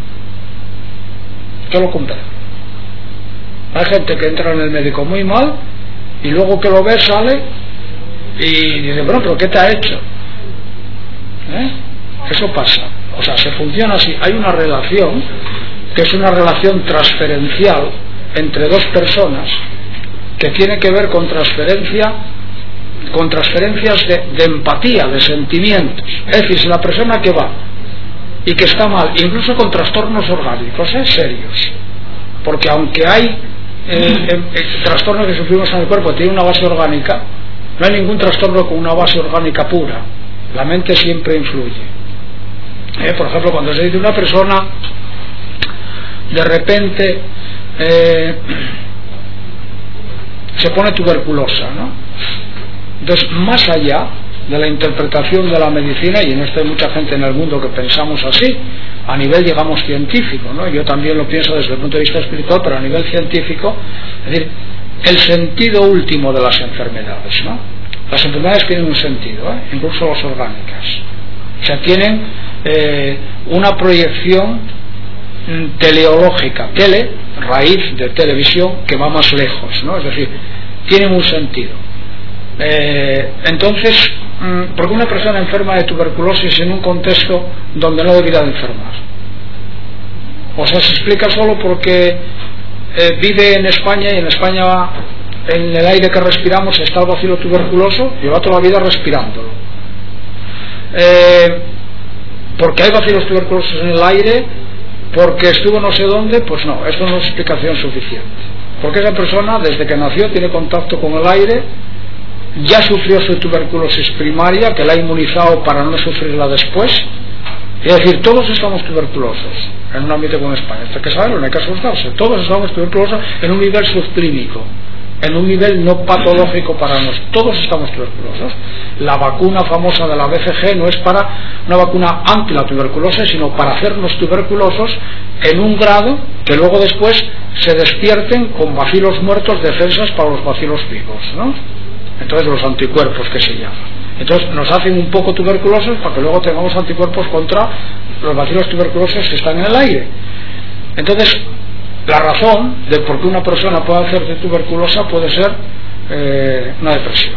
Solo con verlo. Hay gente que entra en el médico muy mal y luego que lo ve sale y dice, bueno, pero ¿qué te ha hecho? Eso pasa. O sea, se funciona así. Hay una relación que es una relación transferencial entre dos personas que tiene que ver con transferencias de empatía, de sentimientos. Es decir, si la persona que va y que está mal, incluso con trastornos orgánicos, serios, porque aunque hay trastornos que sufrimos en el cuerpo, tiene una base orgánica, no hay ningún trastorno con una base orgánica pura. La mente siempre influye. Por ejemplo, cuando se dice una persona de repente se pone tuberculosa, ¿no? Entonces, más allá de la interpretación de la medicina, y en esto hay mucha gente en el mundo que pensamos así, a nivel, digamos, científico, ¿no? Yo también lo pienso desde el punto de vista espiritual, pero a nivel científico, es decir, el sentido último de las enfermedades, ¿no? Las enfermedades tienen un sentido, incluso las orgánicas. O sea, tienen una proyección teleológica, raíz de televisión, que va más lejos, ¿no? Es decir, tienen un sentido. Entonces, ¿por qué una persona enferma de tuberculosis en un contexto donde no debería de enfermar? O sea, se explica solo porque vive en España, y en España en el aire que respiramos está el bacilo tuberculoso, lleva toda la vida respirándolo. Porque hay bacilos tuberculosos en el aire, porque estuvo no sé dónde, pues no, esto no es explicación suficiente. Porque esa persona desde que nació tiene contacto con el aire, ya sufrió su tuberculosis primaria, que la ha inmunizado para no sufrirla después. Es decir, todos estamos tuberculosos en un ambiente como España. Esto hay que saberlo, no hay que asustarse. Todos estamos tuberculosos en un nivel subclínico, en un nivel no patológico para nosotros. Todos estamos tuberculosos. La vacuna famosa de la BCG no es para una vacuna anti la tuberculosis, sino para hacernos tuberculosos en un grado que luego después se despierten con bacilos muertos, defensas para los bacilos vivos, ¿no? Entonces los anticuerpos, que se llaman. Entonces nos hacen un poco tuberculosos para que luego tengamos anticuerpos contra los bacilos tuberculosos que están en el aire. Entonces, la razón de por qué una persona puede hacerse tuberculosa puede ser una depresión.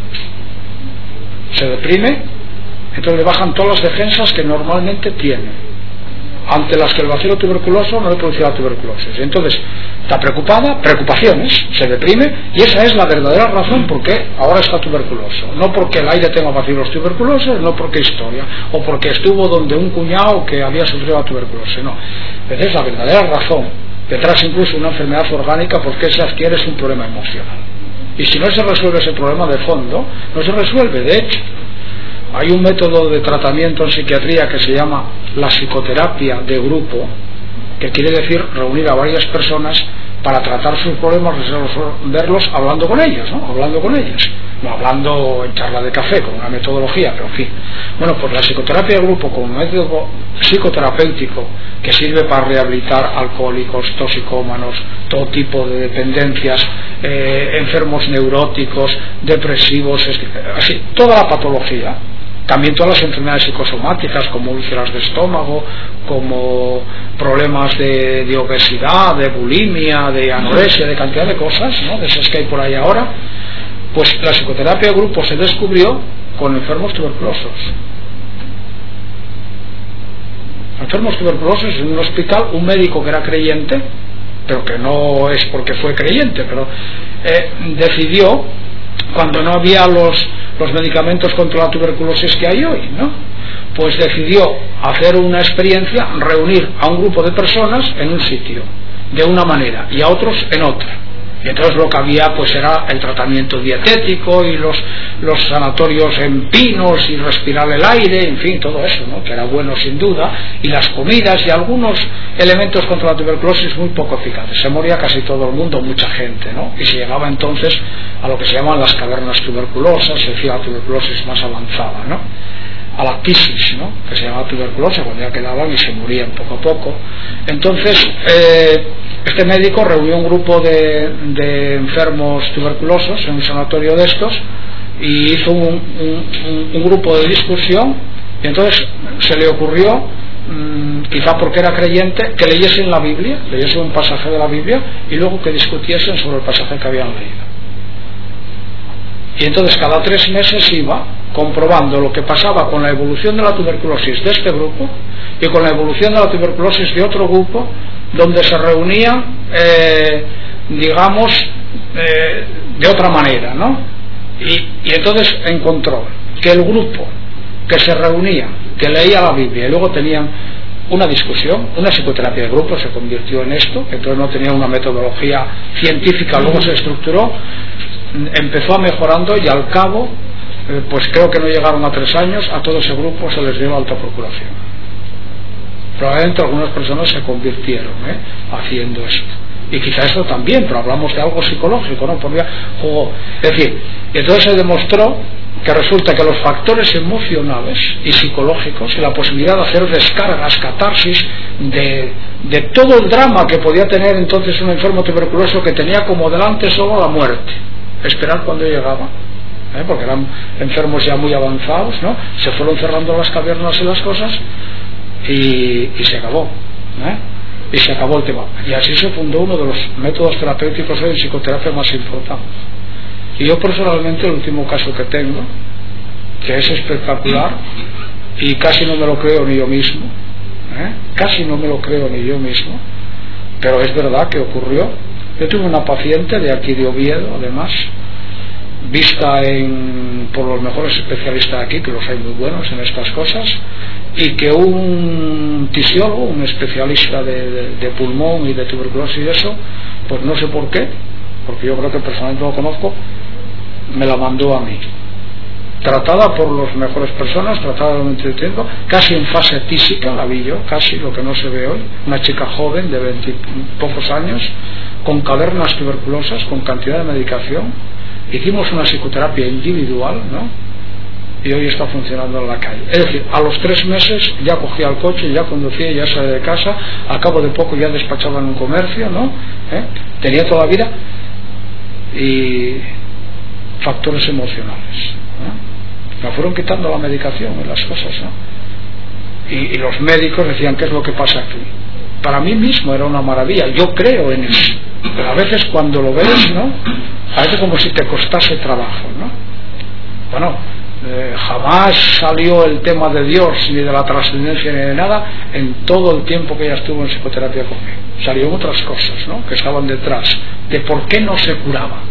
Se deprime, entonces le bajan todas las defensas que normalmente tiene, ante las que el bacilo tuberculoso no le producirá tuberculosis. Entonces está preocupada, preocupaciones, se deprime, y esa es la verdadera razón por qué ahora está tuberculoso. No porque el aire tenga bacilos tuberculosos, no porque historia, o porque estuvo donde un cuñado que había sufrido la tuberculosis, no. Esa es la verdadera razón. Detrás incluso una enfermedad orgánica, porque se adquiere es un problema emocional. Y si no se resuelve ese problema de fondo, no se resuelve. De hecho, hay un método de tratamiento en psiquiatría que se llama la psicoterapia de grupo, que quiere decir reunir a varias personas para tratar sus problemas, resolverlos hablando con ellos, ¿no? Hablando con ellos, no hablando en charla de café, con una metodología, pero en fin. Bueno, pues la psicoterapia de grupo, como método psicoterapéutico que sirve para rehabilitar alcohólicos, toxicómanos, todo tipo de dependencias, enfermos neuróticos, depresivos, así, toda la patología. También todas las enfermedades psicosomáticas, como úlceras de estómago, como problemas de obesidad, de bulimia, de anorexia, de cantidad de cosas, ¿no? De esas que hay por ahí ahora. Pues la psicoterapia de grupo se descubrió con enfermos tuberculosos. Enfermos tuberculosos en un hospital, un médico que era creyente pero que no es porque fue creyente, pero decidió, cuando no había los medicamentos contra la tuberculosis que hay hoy, ¿no?, pues decidió hacer una experiencia, reunir a un grupo de personas en un sitio de una manera y a otros en otra. Y entonces lo que había pues era el tratamiento dietético y los sanatorios en pinos y respirar el aire, en fin, todo eso, ¿no?, que era bueno sin duda, y las comidas y algunos elementos contra la tuberculosis muy poco eficaces. Se moría casi todo el mundo, mucha gente, ¿no?, y se llegaba entonces a lo que se llaman las cavernas tuberculosas, se decía la tuberculosis más avanzada, ¿no?, a la tisis, ¿no?, que se llamaba tuberculosis, cuando ya quedaban y se morían poco a poco. Entonces este médico reunió un grupo de enfermos tuberculosos en un sanatorio de estos y hizo un grupo de discusión, y entonces se le ocurrió, quizá porque era creyente, que leyesen la Biblia, leyesen un pasaje de la Biblia y luego que discutiesen sobre el pasaje que habían leído. Y entonces cada 3 meses iba comprobando lo que pasaba con la evolución de la tuberculosis de este grupo y con la evolución de la tuberculosis de otro grupo, donde se reunían, digamos, de otra manera, ¿no? Y entonces encontró que el grupo que se reunía, que leía la Biblia y luego tenían una discusión, una psicoterapia de grupo se convirtió en esto, entonces no tenía una metodología científica, luego se estructuró, empezó a mejorando y al cabo, pues creo que no llegaron a 3 años, a todo ese grupo se les dio alta procuración. Probablemente algunas personas se convirtieron haciendo esto, y quizá esto también, pero hablamos de algo psicológico, ¿no? Es decir, entonces se demostró que resulta que los factores emocionales y psicológicos y la posibilidad de hacer descargas, catarsis de todo el drama que podía tener entonces un enfermo tuberculoso, que tenía como delante solo la muerte, esperar cuando llegaba, porque eran enfermos ya muy avanzados, ¿no?, se fueron cerrando las cavernas y las cosas y se acabó, y se acabó el tema, y así se fundó uno de los métodos terapéuticos de psicoterapia más importantes. Y yo personalmente, el último caso que tengo, que es espectacular y casi no me lo creo ni yo mismo, casi no me lo creo ni yo mismo, pero es verdad que ocurrió. Yo tuve una paciente de aquí de Oviedo, además, vista por los mejores especialistas aquí, que los hay muy buenos en estas cosas, y que un tisiólogo, un especialista de pulmón y de tuberculosis y eso, pues no sé por qué, porque yo creo que personalmente lo conozco, me la mandó a mí, tratada por las mejores personas, tratada durante el tiempo, casi en fase tísica, la vi yo, casi lo que no se ve hoy, una chica joven de 20 y pocos años, con cavernas tuberculosas, con cantidad de medicación. Hicimos una psicoterapia individual, ¿no?, y hoy está funcionando en la calle. Es decir, a los 3 meses ya cogía el coche, ya conducía, ya salía de casa, a cabo de poco ya despachaba en un comercio, ¿no?, tenía toda la vida. Y factores emocionales, ¿no?, me fueron quitando la medicación y las cosas, ¿no?, y los médicos decían, ¿qué es lo que pasa aquí? Para mí mismo era una maravilla, yo creo en eso, pero a veces cuando lo ves, ¿no?, parece como si te costase trabajo, ¿no? Bueno, jamás salió el tema de Dios ni de la trascendencia ni de nada en todo el tiempo que ella estuvo en psicoterapia conmigo. Salieron otras cosas, ¿no?, que estaban detrás de por qué no se curaba,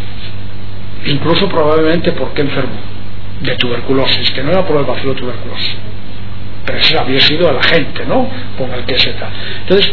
incluso probablemente por qué enfermó de tuberculosis, que no era por el bacilo tuberculoso, pero ese había sido el agente, ¿no?, con el que se está. Entonces,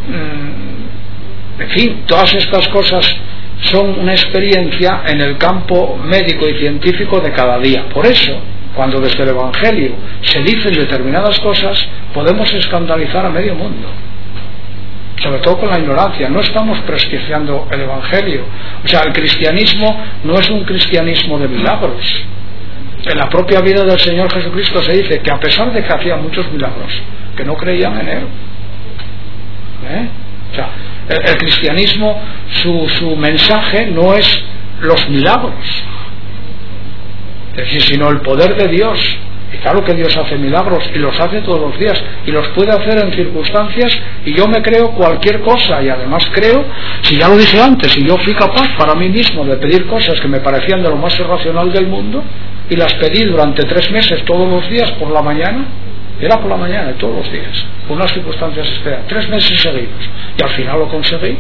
en fin, todas estas cosas son una experiencia en el campo médico y científico de cada día. Por eso, cuando desde el Evangelio se dicen determinadas cosas, podemos escandalizar a medio mundo, sobre todo con la ignorancia. No estamos prestigiando el Evangelio. O sea, el cristianismo no es un cristianismo de milagros. En la propia vida del Señor Jesucristo se dice que a pesar de que hacía muchos milagros, que no creían en Él. O sea, el cristianismo, su mensaje no es los milagros, es decir, sino el poder de Dios. Y claro que Dios hace milagros y los hace todos los días y los puede hacer en circunstancias, y yo me creo cualquier cosa, y además creo, si ya lo dije antes, si yo fui capaz para mí mismo de pedir cosas que me parecían de lo más irracional del mundo, y las pedí durante 3 meses todos los días por la mañana, Era por la mañana de todos los días, unas circunstancias esperadas, 3 meses seguidos, y al final lo conseguí.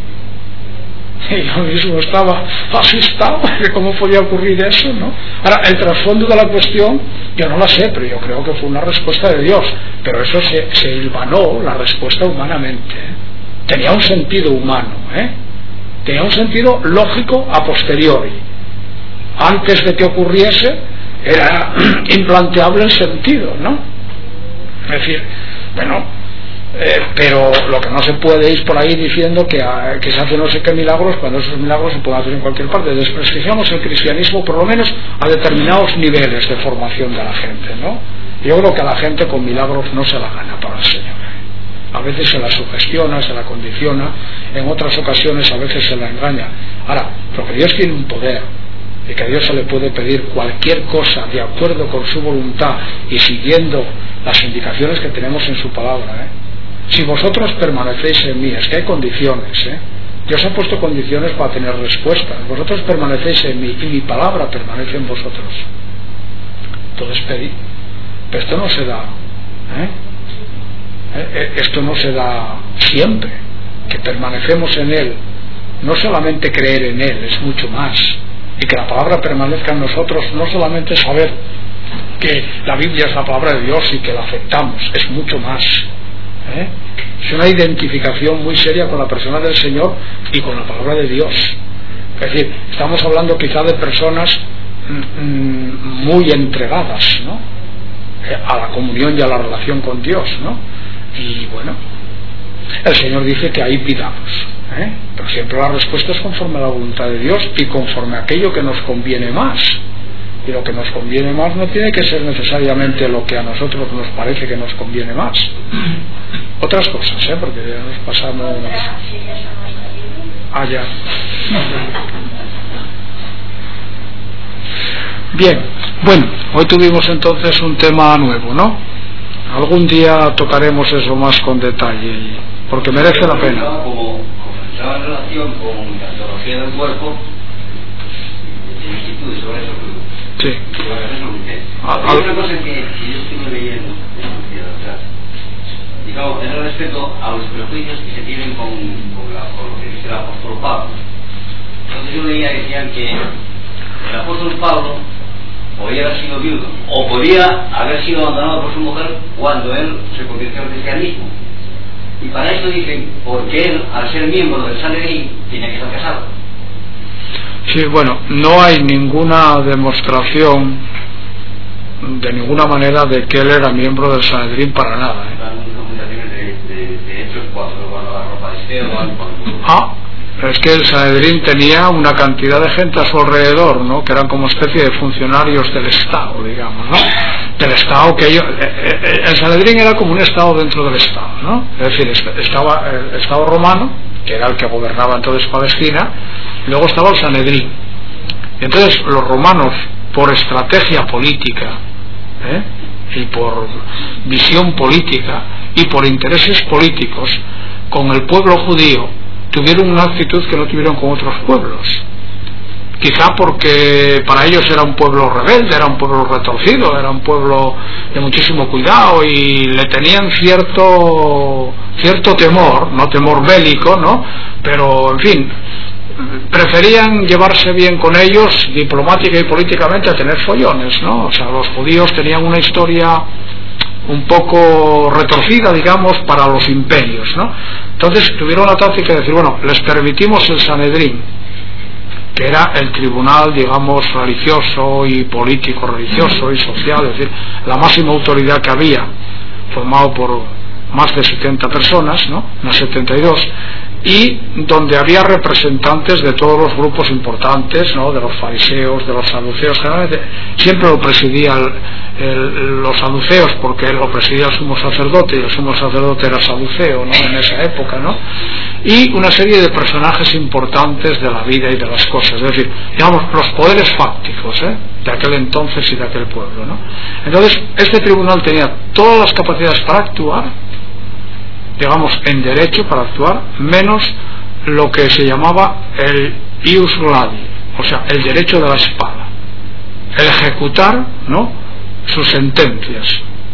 Y yo mismo estaba asustado de cómo podía ocurrir eso, ¿no? Ahora, el trasfondo de la cuestión yo no la sé, pero yo creo que fue una respuesta de Dios, pero eso se hilvanó la respuesta humanamente, ¿eh? Tenía un sentido humano, tenía un sentido lógico a posteriori. Antes de que ocurriese era implanteable el sentido, ¿no? Es decir, bueno, pero lo que no se puede ir por ahí diciendo que se hacen no sé qué milagros, cuando esos milagros se pueden hacer en cualquier parte. Desprestigiamos el cristianismo, por lo menos a determinados niveles de formación de la gente, ¿no? Yo creo que a la gente con milagros no se la gana para el Señor. A veces se la sugestiona, se la condiciona, en otras ocasiones a veces se la engaña. Ahora, porque Dios tiene un poder, y que a Dios se le puede pedir cualquier cosa de acuerdo con su voluntad y siguiendo las indicaciones que tenemos en su palabra, Si vosotros permanecéis en mí, es que hay condiciones, Dios ha puesto condiciones para tener respuestas. Vosotros permanecéis en mí y mi palabra permanece en vosotros. Entonces pedid. Pero esto no se da, esto no se da siempre, que permanecemos en Él. No solamente creer en Él, es mucho más. Y que la palabra permanezca en nosotros, no solamente saber que la Biblia es la palabra de Dios y que la aceptamos, es mucho más. Es una identificación muy seria con la persona del Señor y con la palabra de Dios. Es decir, estamos hablando quizá de personas muy entregadas, ¿no?, a la comunión y a la relación con Dios, ¿no? Y bueno, el Señor dice que ahí pidamos, pero siempre la respuesta es conforme a la voluntad de Dios y conforme a aquello que nos conviene más. Y lo que nos conviene más no tiene que ser necesariamente lo que a nosotros nos parece que nos conviene más. Otras cosas, porque ya nos pasamos allá. Bien, bueno, hoy tuvimos entonces un tema nuevo, ¿no? Algún día tocaremos eso más con detalle, porque merece la pena. Como estaba en relación con la teología del cuerpo, en inquietudes sobre eso. Sí. Hay una cosa que yo estuve leyendo, digamos, en respecto a los prejuicios que se tienen con lo que dice el apóstol Pablo. Entonces yo leía que decían que el apóstol Pablo podía haber sido viudo o podía haber sido abandonado por su mujer cuando él se convirtió al cristianismo, y para esto dicen porque él, al ser miembro del Sanedrín, tiene que estar casado. Sí, bueno, no hay ninguna demostración de ninguna manera de que él era miembro del Sanedrín para nada, de hechos cuando la ropa de Esteo, es que el Sanedrín tenía una cantidad de gente a su alrededor, ¿no?, que eran como especie de funcionarios del Estado, digamos, ¿no?, del Estado que ellos, el Sanedrín era como un Estado dentro del Estado, ¿no? Es decir, estaba el Estado romano, que era el que gobernaba entonces Palestina, y luego estaba el Sanedrín. Entonces los romanos, por estrategia política, y por visión política y por intereses políticos, con el pueblo judío tuvieron una actitud que no tuvieron con otros pueblos, quizá porque para ellos era un pueblo rebelde, era un pueblo retorcido, era un pueblo de muchísimo cuidado y le tenían cierto temor, no temor bélico, ¿no?, pero en fin, preferían llevarse bien con ellos diplomática y políticamente a tener follones, ¿no? O sea, los judíos tenían una historia un poco retorcida, digamos, para los imperios, ¿no? Entonces tuvieron la táctica de decir, bueno, les permitimos el Sanedrín, que era el tribunal, digamos, religioso y político, religioso y social, es decir, la máxima autoridad que había, formado por más de 70 personas, ¿no?, unas 72, y donde había representantes de todos los grupos importantes, ¿no?, de los fariseos, de los saduceos, generalmente siempre lo presidía los saduceos, porque lo presidía el sumo sacerdote, y el sumo sacerdote era saduceo, ¿no?, en esa época, ¿no?, y una serie de personajes importantes de la vida y de las cosas, es decir, digamos, los poderes fácticos, de aquel entonces y de aquel pueblo, ¿no? Entonces este tribunal tenía todas las capacidades para actuar, digamos, en derecho, para actuar, menos lo que se llamaba el ius gladi, o sea, el derecho de la espada, el ejecutar, ¿no?, sus sentencias,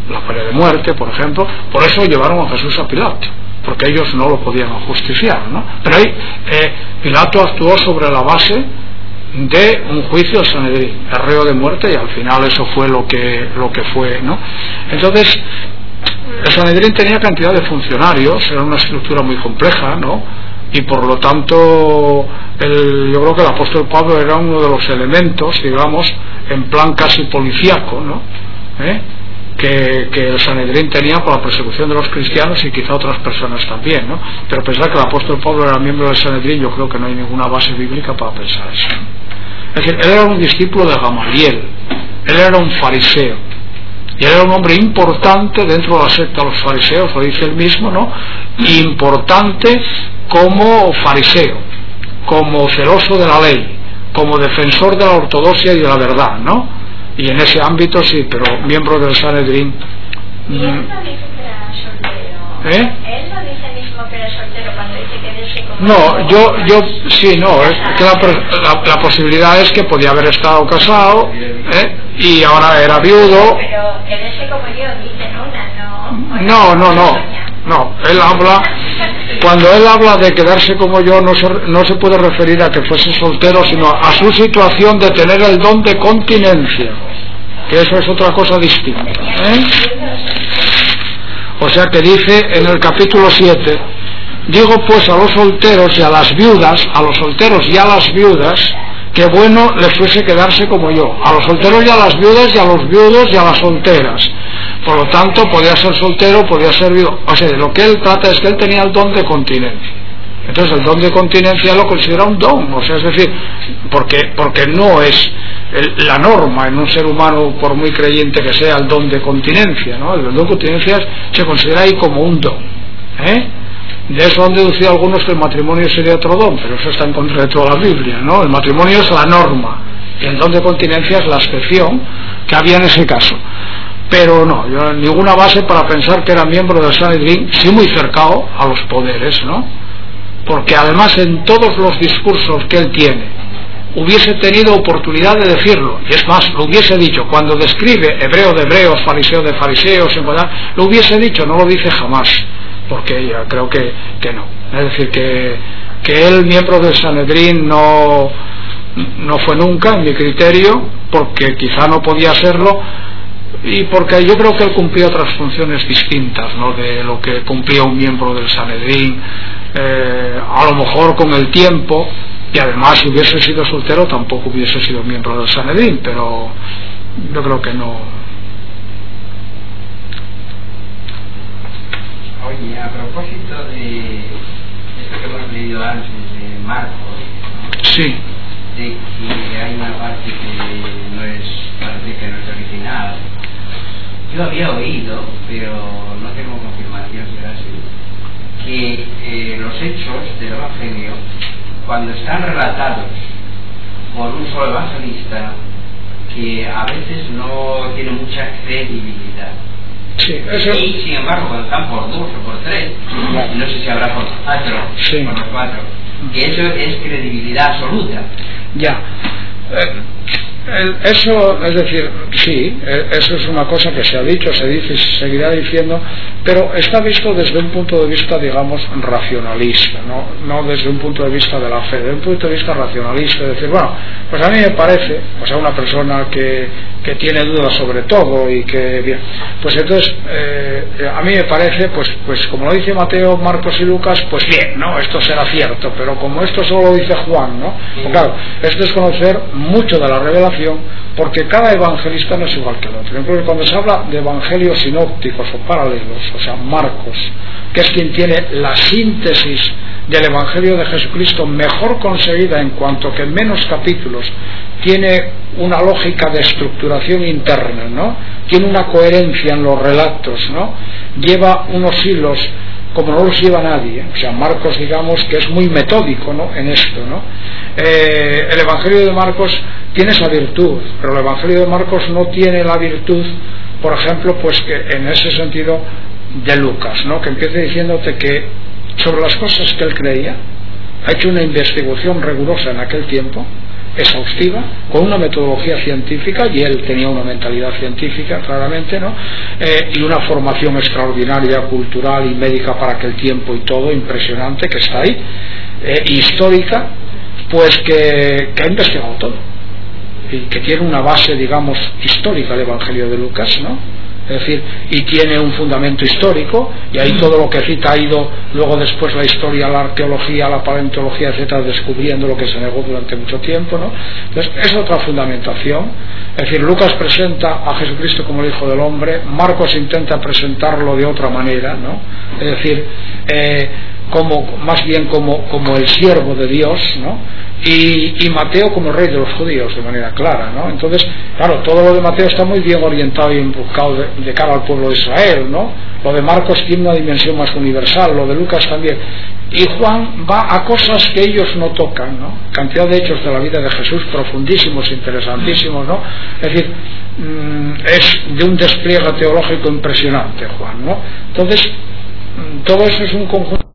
la pena de muerte, por ejemplo. Por eso llevaron a Jesús a Pilato, porque ellos no lo podían ajusticiar, ¿no? Pero ahí Pilato actuó sobre la base de un juicio al Sanedrín, el reo de muerte, y al final eso fue lo que fue, ¿no? Entonces el Sanedrín tenía cantidad de funcionarios, era una estructura muy compleja, ¿no? Y por lo tanto yo creo que el apóstol Pablo era uno de los elementos, digamos, en plan casi policíaco, ¿no? Que el Sanedrín tenía por la persecución de los cristianos y quizá otras personas también, ¿no? Pero pensar que el apóstol Pablo era miembro del Sanedrín, yo creo que no hay ninguna base bíblica para pensar eso. Es decir, él era un discípulo de Gamaliel, él era un fariseo, y él era un hombre importante dentro de la secta de los fariseos, lo dice él mismo, ¿no? Importante como fariseo, como celoso de la ley, como defensor de la ortodoxia y de la verdad, ¿no? Y en ese ámbito sí, pero miembro del Sanedrín. ¿Y él no dice que era soltero? ¿Él no dice mismo que era soltero cuando dice que él se como... No, sí, no, es que la posibilidad es que podía haber estado casado, y ahora era viudo. Pero quedarse como yo, dicen una, No, él habla, cuando él habla de quedarse como yo, no se puede referir a que fuese soltero, sino a su situación de tener el don de continencia, que eso es otra cosa distinta, O sea que dice en el capítulo 7, digo pues a los solteros y a las viudas, a los solteros y a las viudas, que bueno les fuese quedarse como yo, a los solteros y a las viudas y a los viudos y a las solteras. Por lo tanto, podía ser soltero, podía ser viudo. O sea, lo que él trata es que él tenía el don de continencia. Entonces, el don de continencia lo considera un don. O sea, es decir, porque no es la norma en un ser humano, por muy creyente que sea, el don de continencia, ¿no? El don de continencia se considera ahí como un don. De eso han deducido algunos que el matrimonio sería otro don, pero eso está en contra de toda la Biblia, ¿no? El matrimonio es la norma y el don de continencia es la excepción que había en ese caso. Pero no, yo ninguna base para pensar que era miembro del Sanedrín, sí muy cercano a los poderes, ¿no? Porque además en todos los discursos que él tiene hubiese tenido oportunidad de decirlo, y es más, lo hubiese dicho cuando describe hebreo de hebreos, fariseo de fariseos, lo hubiese dicho, no lo dice jamás, porque yo creo que no. Es decir, que él, miembro del Sanedrín, no fue nunca, en mi criterio, porque quizá no podía serlo, y porque yo creo que él cumplía otras funciones distintas, ¿no?, de lo que cumplía un miembro del Sanedrín. A lo mejor con el tiempo, y además si hubiese sido soltero tampoco hubiese sido miembro del Sanedrín, pero yo creo que no. Oye, a propósito de esto que hemos leído antes de Marcos, ¿no? Sí. De que hay una parte que no es, parece que no es original. Yo había oído, pero no tengo confirmación si era así, que los hechos del Evangelio, cuando están relatados por un solo evangelista, que a veces no tiene mucha credibilidad. Sí, eso... Y sin embargo, cuando están por 2 o por 3, no sé si habrá por 4, sí, por 4, que eso es credibilidad absoluta. Ya. Eso, es decir, sí, eso es una cosa que se ha dicho, se dice y se seguirá diciendo, pero está visto desde un punto de vista, digamos, racionalista, no desde un punto de vista de la fe, desde un punto de vista racionalista, es decir, bueno, pues a mí me parece, o sea, una persona que tiene dudas sobre todo y que, bien, pues entonces, a mí me parece, pues como lo dice Mateo, Marcos y Lucas, pues bien, ¿no?, esto será cierto, pero como esto solo lo dice Juan, ¿no?, pues claro, esto es conocer mucho de la revelación, porque cada evangelista no es igual que el otro. Incluso cuando se habla de evangelios sinópticos o paralelos, o sea, Marcos, que es quien tiene la síntesis del evangelio de Jesucristo mejor conseguida en cuanto que en menos capítulos tiene una lógica de estructuración interna, ¿no?, tiene una coherencia en los relatos, ¿no?, lleva unos hilos como no los lleva nadie. O sea, Marcos, digamos que es muy metódico, ¿no?, en esto, ¿no? El Evangelio de Marcos tiene esa virtud, pero el Evangelio de Marcos no tiene la virtud, por ejemplo, pues que en ese sentido de Lucas, ¿no?, que empieza diciéndote que sobre las cosas que él creía ha hecho una investigación rigurosa en aquel tiempo exhaustiva, con una metodología científica, y él tenía una mentalidad científica claramente, ¿no? Y una formación extraordinaria, cultural y médica para aquel tiempo y todo, impresionante, que está ahí, histórica, pues que ha investigado todo y que tiene una base, digamos, histórica el Evangelio de Lucas, ¿no? Es decir, y tiene un fundamento histórico, y ahí todo lo que cita ha ido luego después la historia, la arqueología, la paleontología, etcétera, descubriendo lo que se negó durante mucho tiempo, ¿no? Entonces es otra fundamentación. Es decir, Lucas presenta a Jesucristo como el Hijo del Hombre, Marcos intenta presentarlo de otra manera, ¿no? Es decir, más bien como el siervo de Dios, ¿no? Y Mateo como el rey de los judíos, de manera clara, ¿no? Entonces, claro, todo lo de Mateo está muy bien orientado y buscado de cara al pueblo de Israel, ¿no? Lo de Marcos tiene una dimensión más universal, lo de Lucas también. Y Juan va a cosas que ellos no tocan, ¿no? Cantidad de hechos de la vida de Jesús profundísimos, interesantísimos, ¿no? Es decir, es de un despliegue teológico impresionante Juan, ¿no? Entonces, todo eso es un conjunto